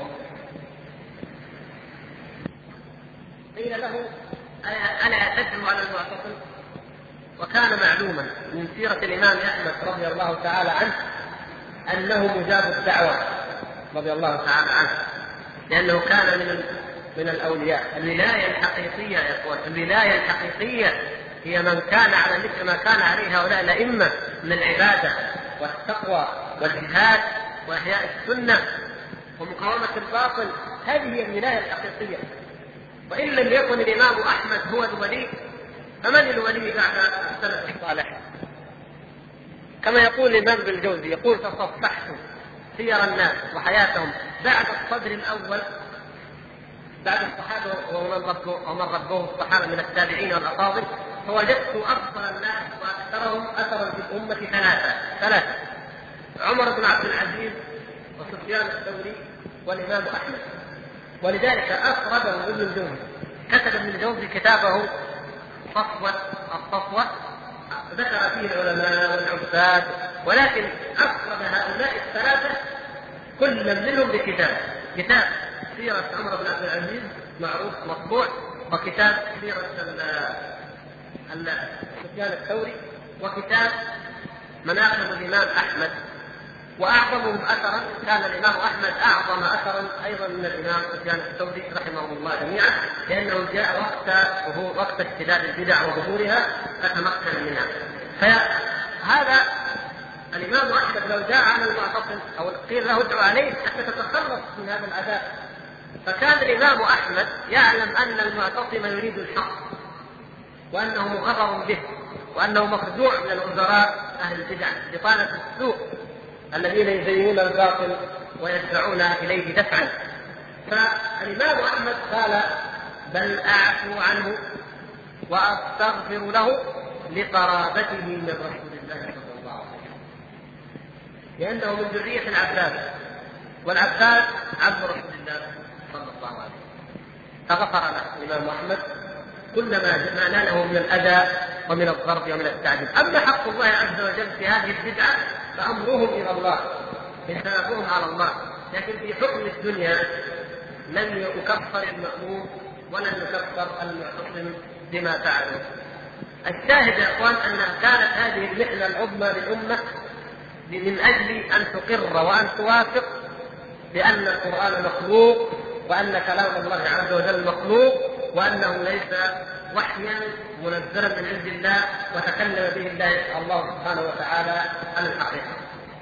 قيل له ألا تدعو على المعتصم؟ وكان معلوما من سيرة الإمام أحمد رضي الله تعالى عنه أنه مجاب الدعوة رضي الله تعالى عنه، لأنه كان من الأولياء. الولاية الحقيقية يا إخوان، الولاية الحقيقية هي من كان على مثل ما كان عليه هؤلاء الأئمة من العبادة والتقوى والجهاد وإحياء السنة ومقاومة الباطل. هذه هي الولاية الحقيقية. وإن لم يكن الإمام أحمد هو الولي فمن الولي بعد السلف الصالح؟ كما يقول الإمام ابن الجوزي، يقول تصفحت سير الناس وحياتهم بعد الصدر الأول بعد الصحابة ومن ربهم الصحابة من التابعين والأفاضل، فوجدت أفضل الناس وأكثرهم أثرا في الأمة ثلاثة: عمر بن عبد العزيز، وسفيان الثوري، والإمام أحمد. ولذلك أفرده ابن الجوزي، كتب ابن الجوزي كتابه الصفوة، ذكر فيه العلماء والعباد، ولكن أفرد هؤلاء الثلاثة كل منهم بكتاب: كتاب سيرة عمر بن عبد العزيز معروف مطبوع، وكتاب سيرة سفيان الثوري، وكتاب مناقب الإمام أحمد. وأعظمهم أثرا كان الإمام أحمد أعظم أثرا أيضا من الإمام سفيان الثوري رحمه الله جميعا، لأنه جاء وقت اشتداد البدع وظهورها فتمكن منها. فهذا الإمام أحمد لو جاء على المعتصم أو قيل له ادعو عليه حتى تتخلص من هذا العذاب، فكان الإمام أحمد يعلم أن المعتصم يريد الحق، وأنه مغرر به، وأنه مخدوع من الوزراء أهل البدع بطانة السوء الذين يزينون الباطل ويدفعون إليه دفعا. فالإمام أحمد قال: بل أعفو عنه وأستغفر له لقرابته من رسول الله صلى الله عليه وسلم، لأنه من ذرية العباس، والعباس عبد رسول الله صلى الله عليه وسلم. فغفر له الإمام أحمد كل ما ناله من الأذى ومن الضرب ومن التعذيب. أما حق الله عز وجل في هذه البدعة فأمرهم إلى الله، حسابهم على الله، لكن في حكم الدنيا لن يكفر المأمور ولن يكفر المعتصم بما فعلوا. الشاهد يا إخوان أن كانت هذه المحنة العظمى للأمة من أجل أن تقر وأن توافق بأن القرآن مخلوق، وأن كلام الله عز وجل مخلوق، وأنه ليس وحيا منزلا من عند الله وتكلم به الله سبحانه وتعالى عن الحقيقة.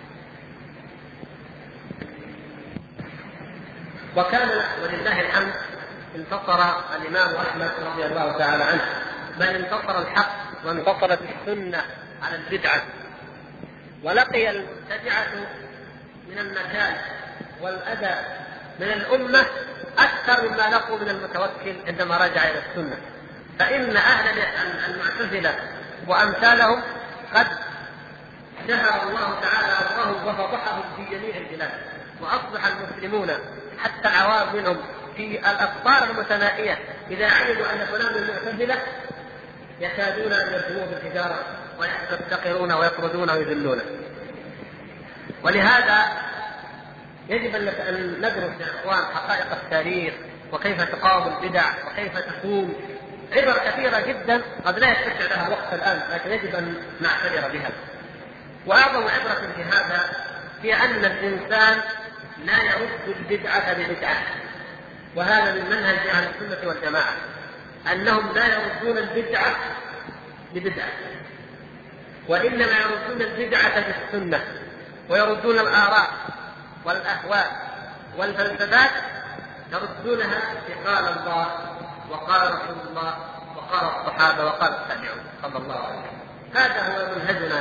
وكان ولله الحمد انتصر الإمام أحمد رضي الله تعالى عنه، بل انتصر الحق وانتصرت السنة على البدعة، ولقي المبتدعة من النكال والأذى من الأمة أكثر مما لقوا من المتوكل عندما رجع إلى السنة. فإن أهل المعتزلة وأمثالهم قد شهر الله تعالى أمرهم وفضحهم في جميع البلاد، وأصبح المسلمون حتى العوام منهم في الأقطار المتنائية إذا علموا أن فلان المعتزلة يكادون أن يرجموه بالحجارة ويستقرون ويطردون ويذلونه. ولهذا يجب أن ندرس يا إخوان حقائق التاريخ، وكيف تقاوم البدع، وكيف تكون عبر كثيرة جدا قد لا يتسع لها وقت الآن، لكن يجب أن نعتبر بها. وأعظم عبرة في هذا هي أن الإنسان لا يرد البدعة ببدعة، وهذا من منهج أهل السنة والجماعة، أنهم لا يردون البدعة ببدعة، وإنما يردون البدعة بالسنة، ويردون الآراء والأهواء والفلسفات يردونها بقال الله وقال رسول الله وقال الصحابة وقال التابعون صلى الله عليه وسلم. هذا هو منهجنا.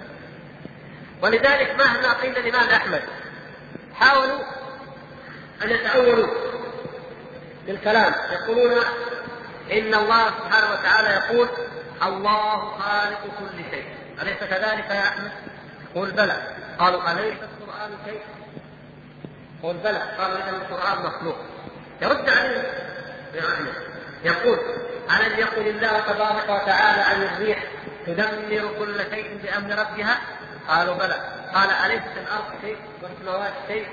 ولذلك مهما قيل الإمام أحمد حاولوا أن يتأولوا بالكلام، يقولون إن الله سبحانه وتعالى يقول الله خالق كل شيء، أليس كذلك يا أحمد؟ قل بلى. قالوا أليس القرآن شيء؟ قل بلى. قالوا إذا القرآن مخلوق. يرد عليه يا أحمد يقول ألم يقل الله تبارك وتعالى عن الريح تدمر كل شيء بأمر ربها؟ قالوا بلى. قال أليس في الأرض شيء والسماوات شيء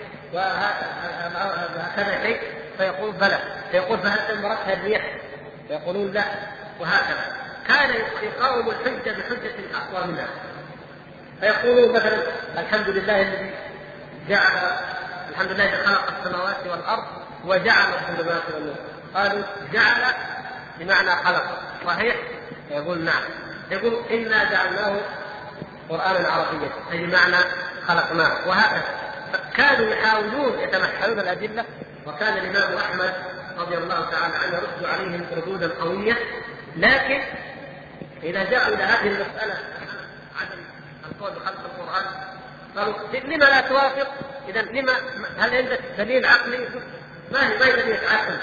وهكذا شيء؟ فيقول بلى. فيقول فهل دمرتها الريح؟ فيقولون لا. وهكذا كان يقاوم الحجة بحجة أقوى منها. فيقولون مثلا الحمد لله الذي جعل، الحمد لله الذي خلق السماوات والأرض وجعل الظلمات والنور. قالوا جعل بمعنى خلق، صحيح؟ يقول نعم. يقول إنا جعلناه قرآنا عربيا أي بمعنى خلقناه. وهكذا كانوا يحاولون يتمحلون الأدلة، وكان الإمام أحمد رضي الله تعالى عنه يرد عليهم ردودا قوية. لكن إذا جاءوا إلى هذه المسألة عدم القول بخلق القرآن قالوا لما لا توافق؟ إذا لما هل عندك دليل عقلي؟ ما هي دليل عقل؟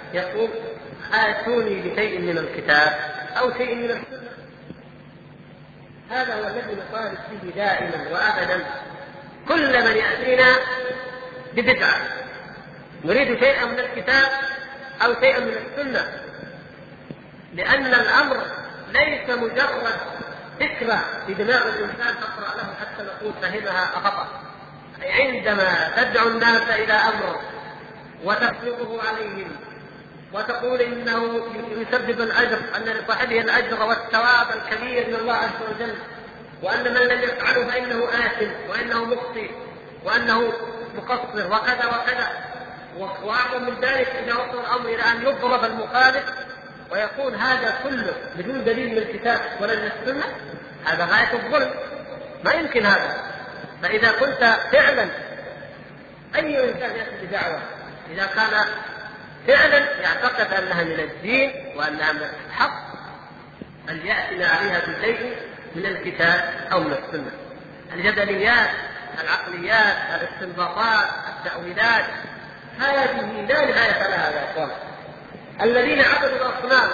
يقول آتوني بشيء من الكتاب أو شيء من السنة. هذا هو الذي نطالب به دائما وأبدا كل من يأتينا ببدعة، نريد شيئا من الكتاب أو شيئا من السنة، لأن الأمر ليس مجرد فكرة في دماغ الإنسان تقرأ له حتى نقول فهمها خطأ. عندما تدعو الناس إلى أمر وتفرضه عليهم وتقول إنه يسبب الأجر، أن لصاحبه الأجر والثواب الكبير من الله عز وجل، وأن من لم يفعله فإنه آثم وإنه مخطئ وأنه مقصر وكذا وكذا، وأعظم من ذلك إذا وصل الأمر إلى أن يضرب المخالف ويكون هذا كله بدون دليل من الكتاب ولا من السنة، هذا غاية الظلم، ما يمكن هذا. فإذا كنت فعلا أي إنسان يأتي بدعوة إذا كان فعلا يعتقد أنها من الدين وأنها من الحق أن يأتي عليها بشيء من الكتاب أو من السنة. الجدليات، العقليات، الاستنباطات، التأويلات، هذه لا نهاية لها يا إخوان. الذين عبدوا الأصنام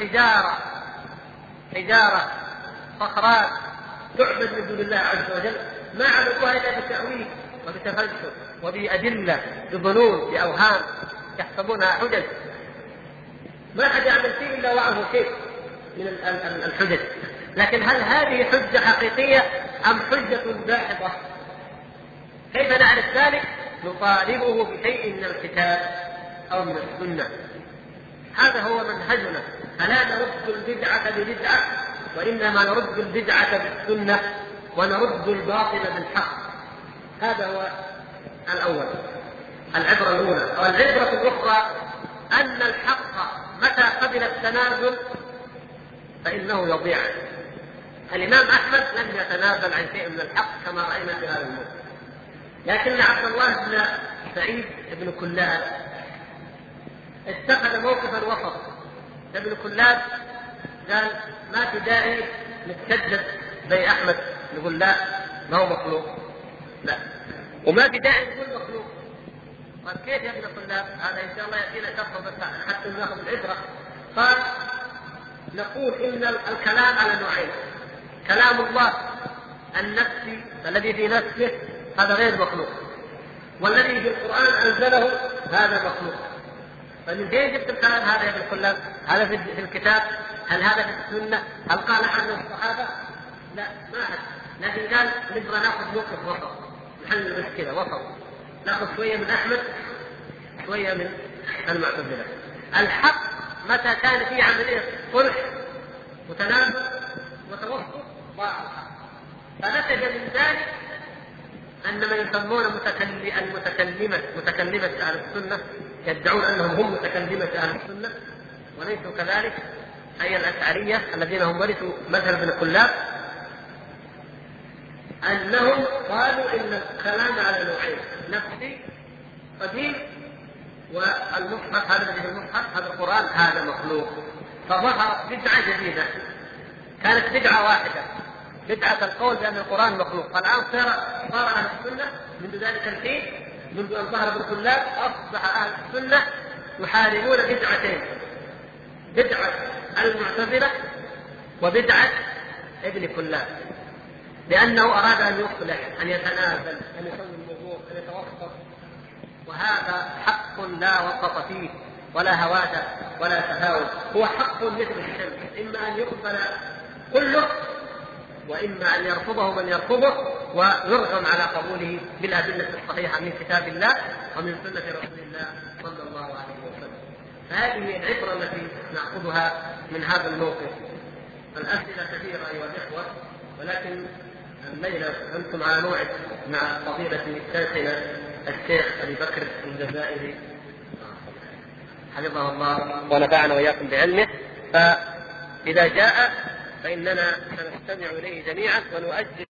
حجارة صخرات تعبد من دون الله عز وجل ما عبدوها إلا بالتأويل وبتفلسف وبأدلة بظنون بأوهام يحسبونها حجج. ما حد يعمل فيه إلا وعه شيء من الحجج، لكن هل هذه حجة حقيقية أم حجة داحضة؟ كيف نعرف ذلك؟ نطالبه بشيء من الكتاب أو من السنة. هذا هو منهجنا، فلا نرد البدعة ببدعة، وإنما نرد البدعة بالسنة ونرد الباطل بالحق. هذا هو الأول، العبرة الأولى. والعبرة الأخرى أن الحق متى قبل التنازل فإنه يضيع. الإمام أحمد لم يتنازل عن شيء من الحق كما رأينا في هذا الموضوع، لكن عبد الله بن سعيد بن كلاب اتخذ موقفا وسط. ابن كلاب قال ما في داعي نتشدد زي أحمد نقول لا ما هو مخلوق، لا، وما في داعي نقول مخلوق. قال كيف يا ابن كلاب؟ هذا إن شاء الله يأتينا شرحه بس حتى ناخذ العبرة. قال نقول إن الكلام على نوعين: كلام الله النفسي الذي في نفسه هذا غير مخلوق، والذي في القرآن أنزله هذا مخلوق. فمن فين جبت الكلام هذا يا ابن كلاب؟ هذا في الكتاب؟ هل هذا في السنة؟ هل قال عنه الصحابة؟ لا، ما أحد. لكن قال نبغى ناخذ موقف وسط، نحل المشكلة وسط، ناخذ شوية من أحمد شوية من المعتزلة. الحق متى كان في عملية صلح وتنازل وتوسط ضاع الحق. فنتج من ذلك أن من يسمون متكلمة أهل السنة يدعون أنهم هم متكلمة أهل السنة وليسوا كذلك، أي الأشعرية الذين هم ورثوا مذهب ابن كلاب، أنهم قالوا إن الكلام على نوعين: نفسي قديم، والمصحف هذا الذي في المصحف هذا القرآن هذا مخلوق. فظهرت بدعة جديدة، كانت بدعة واحدة، بدعة القول بأن القرآن مخلوق. الآن صار أهل السنة منذ ذلك الحين، منذ أن ظهر ابن كلاب أصبح أهل السنة يحاربون بدعتين: بدعة المعتزلة وبدعة ابن كلاب، لأنه أراد أن يصلح، أن يتنازل، أن يسوي الموضوع، أن يتوسط. وهذا حق لا وسط فيه ولا هوادة ولا تهاون، هو حق مثل الشمس، إما أن يقبل كله وإما أن يرفضه من يرفضه ويرغم على قبوله بالأدلة الصحيحة من كتاب الله ومن سنة رسول الله صلى الله عليه وسلم. فهذه العبرة التي نأخذها من هذا الموقف. الأسئلة كثيرة أيها الإخوة، ولكن الليلة أنتم على موعد مع فضيلة شيخنا الشيخ أبي بكر الجزائري حفظه الله ونفعنا وإياكم بعلمه، فإذا جاء فإننا سنستمع إليه جميعا ونؤجل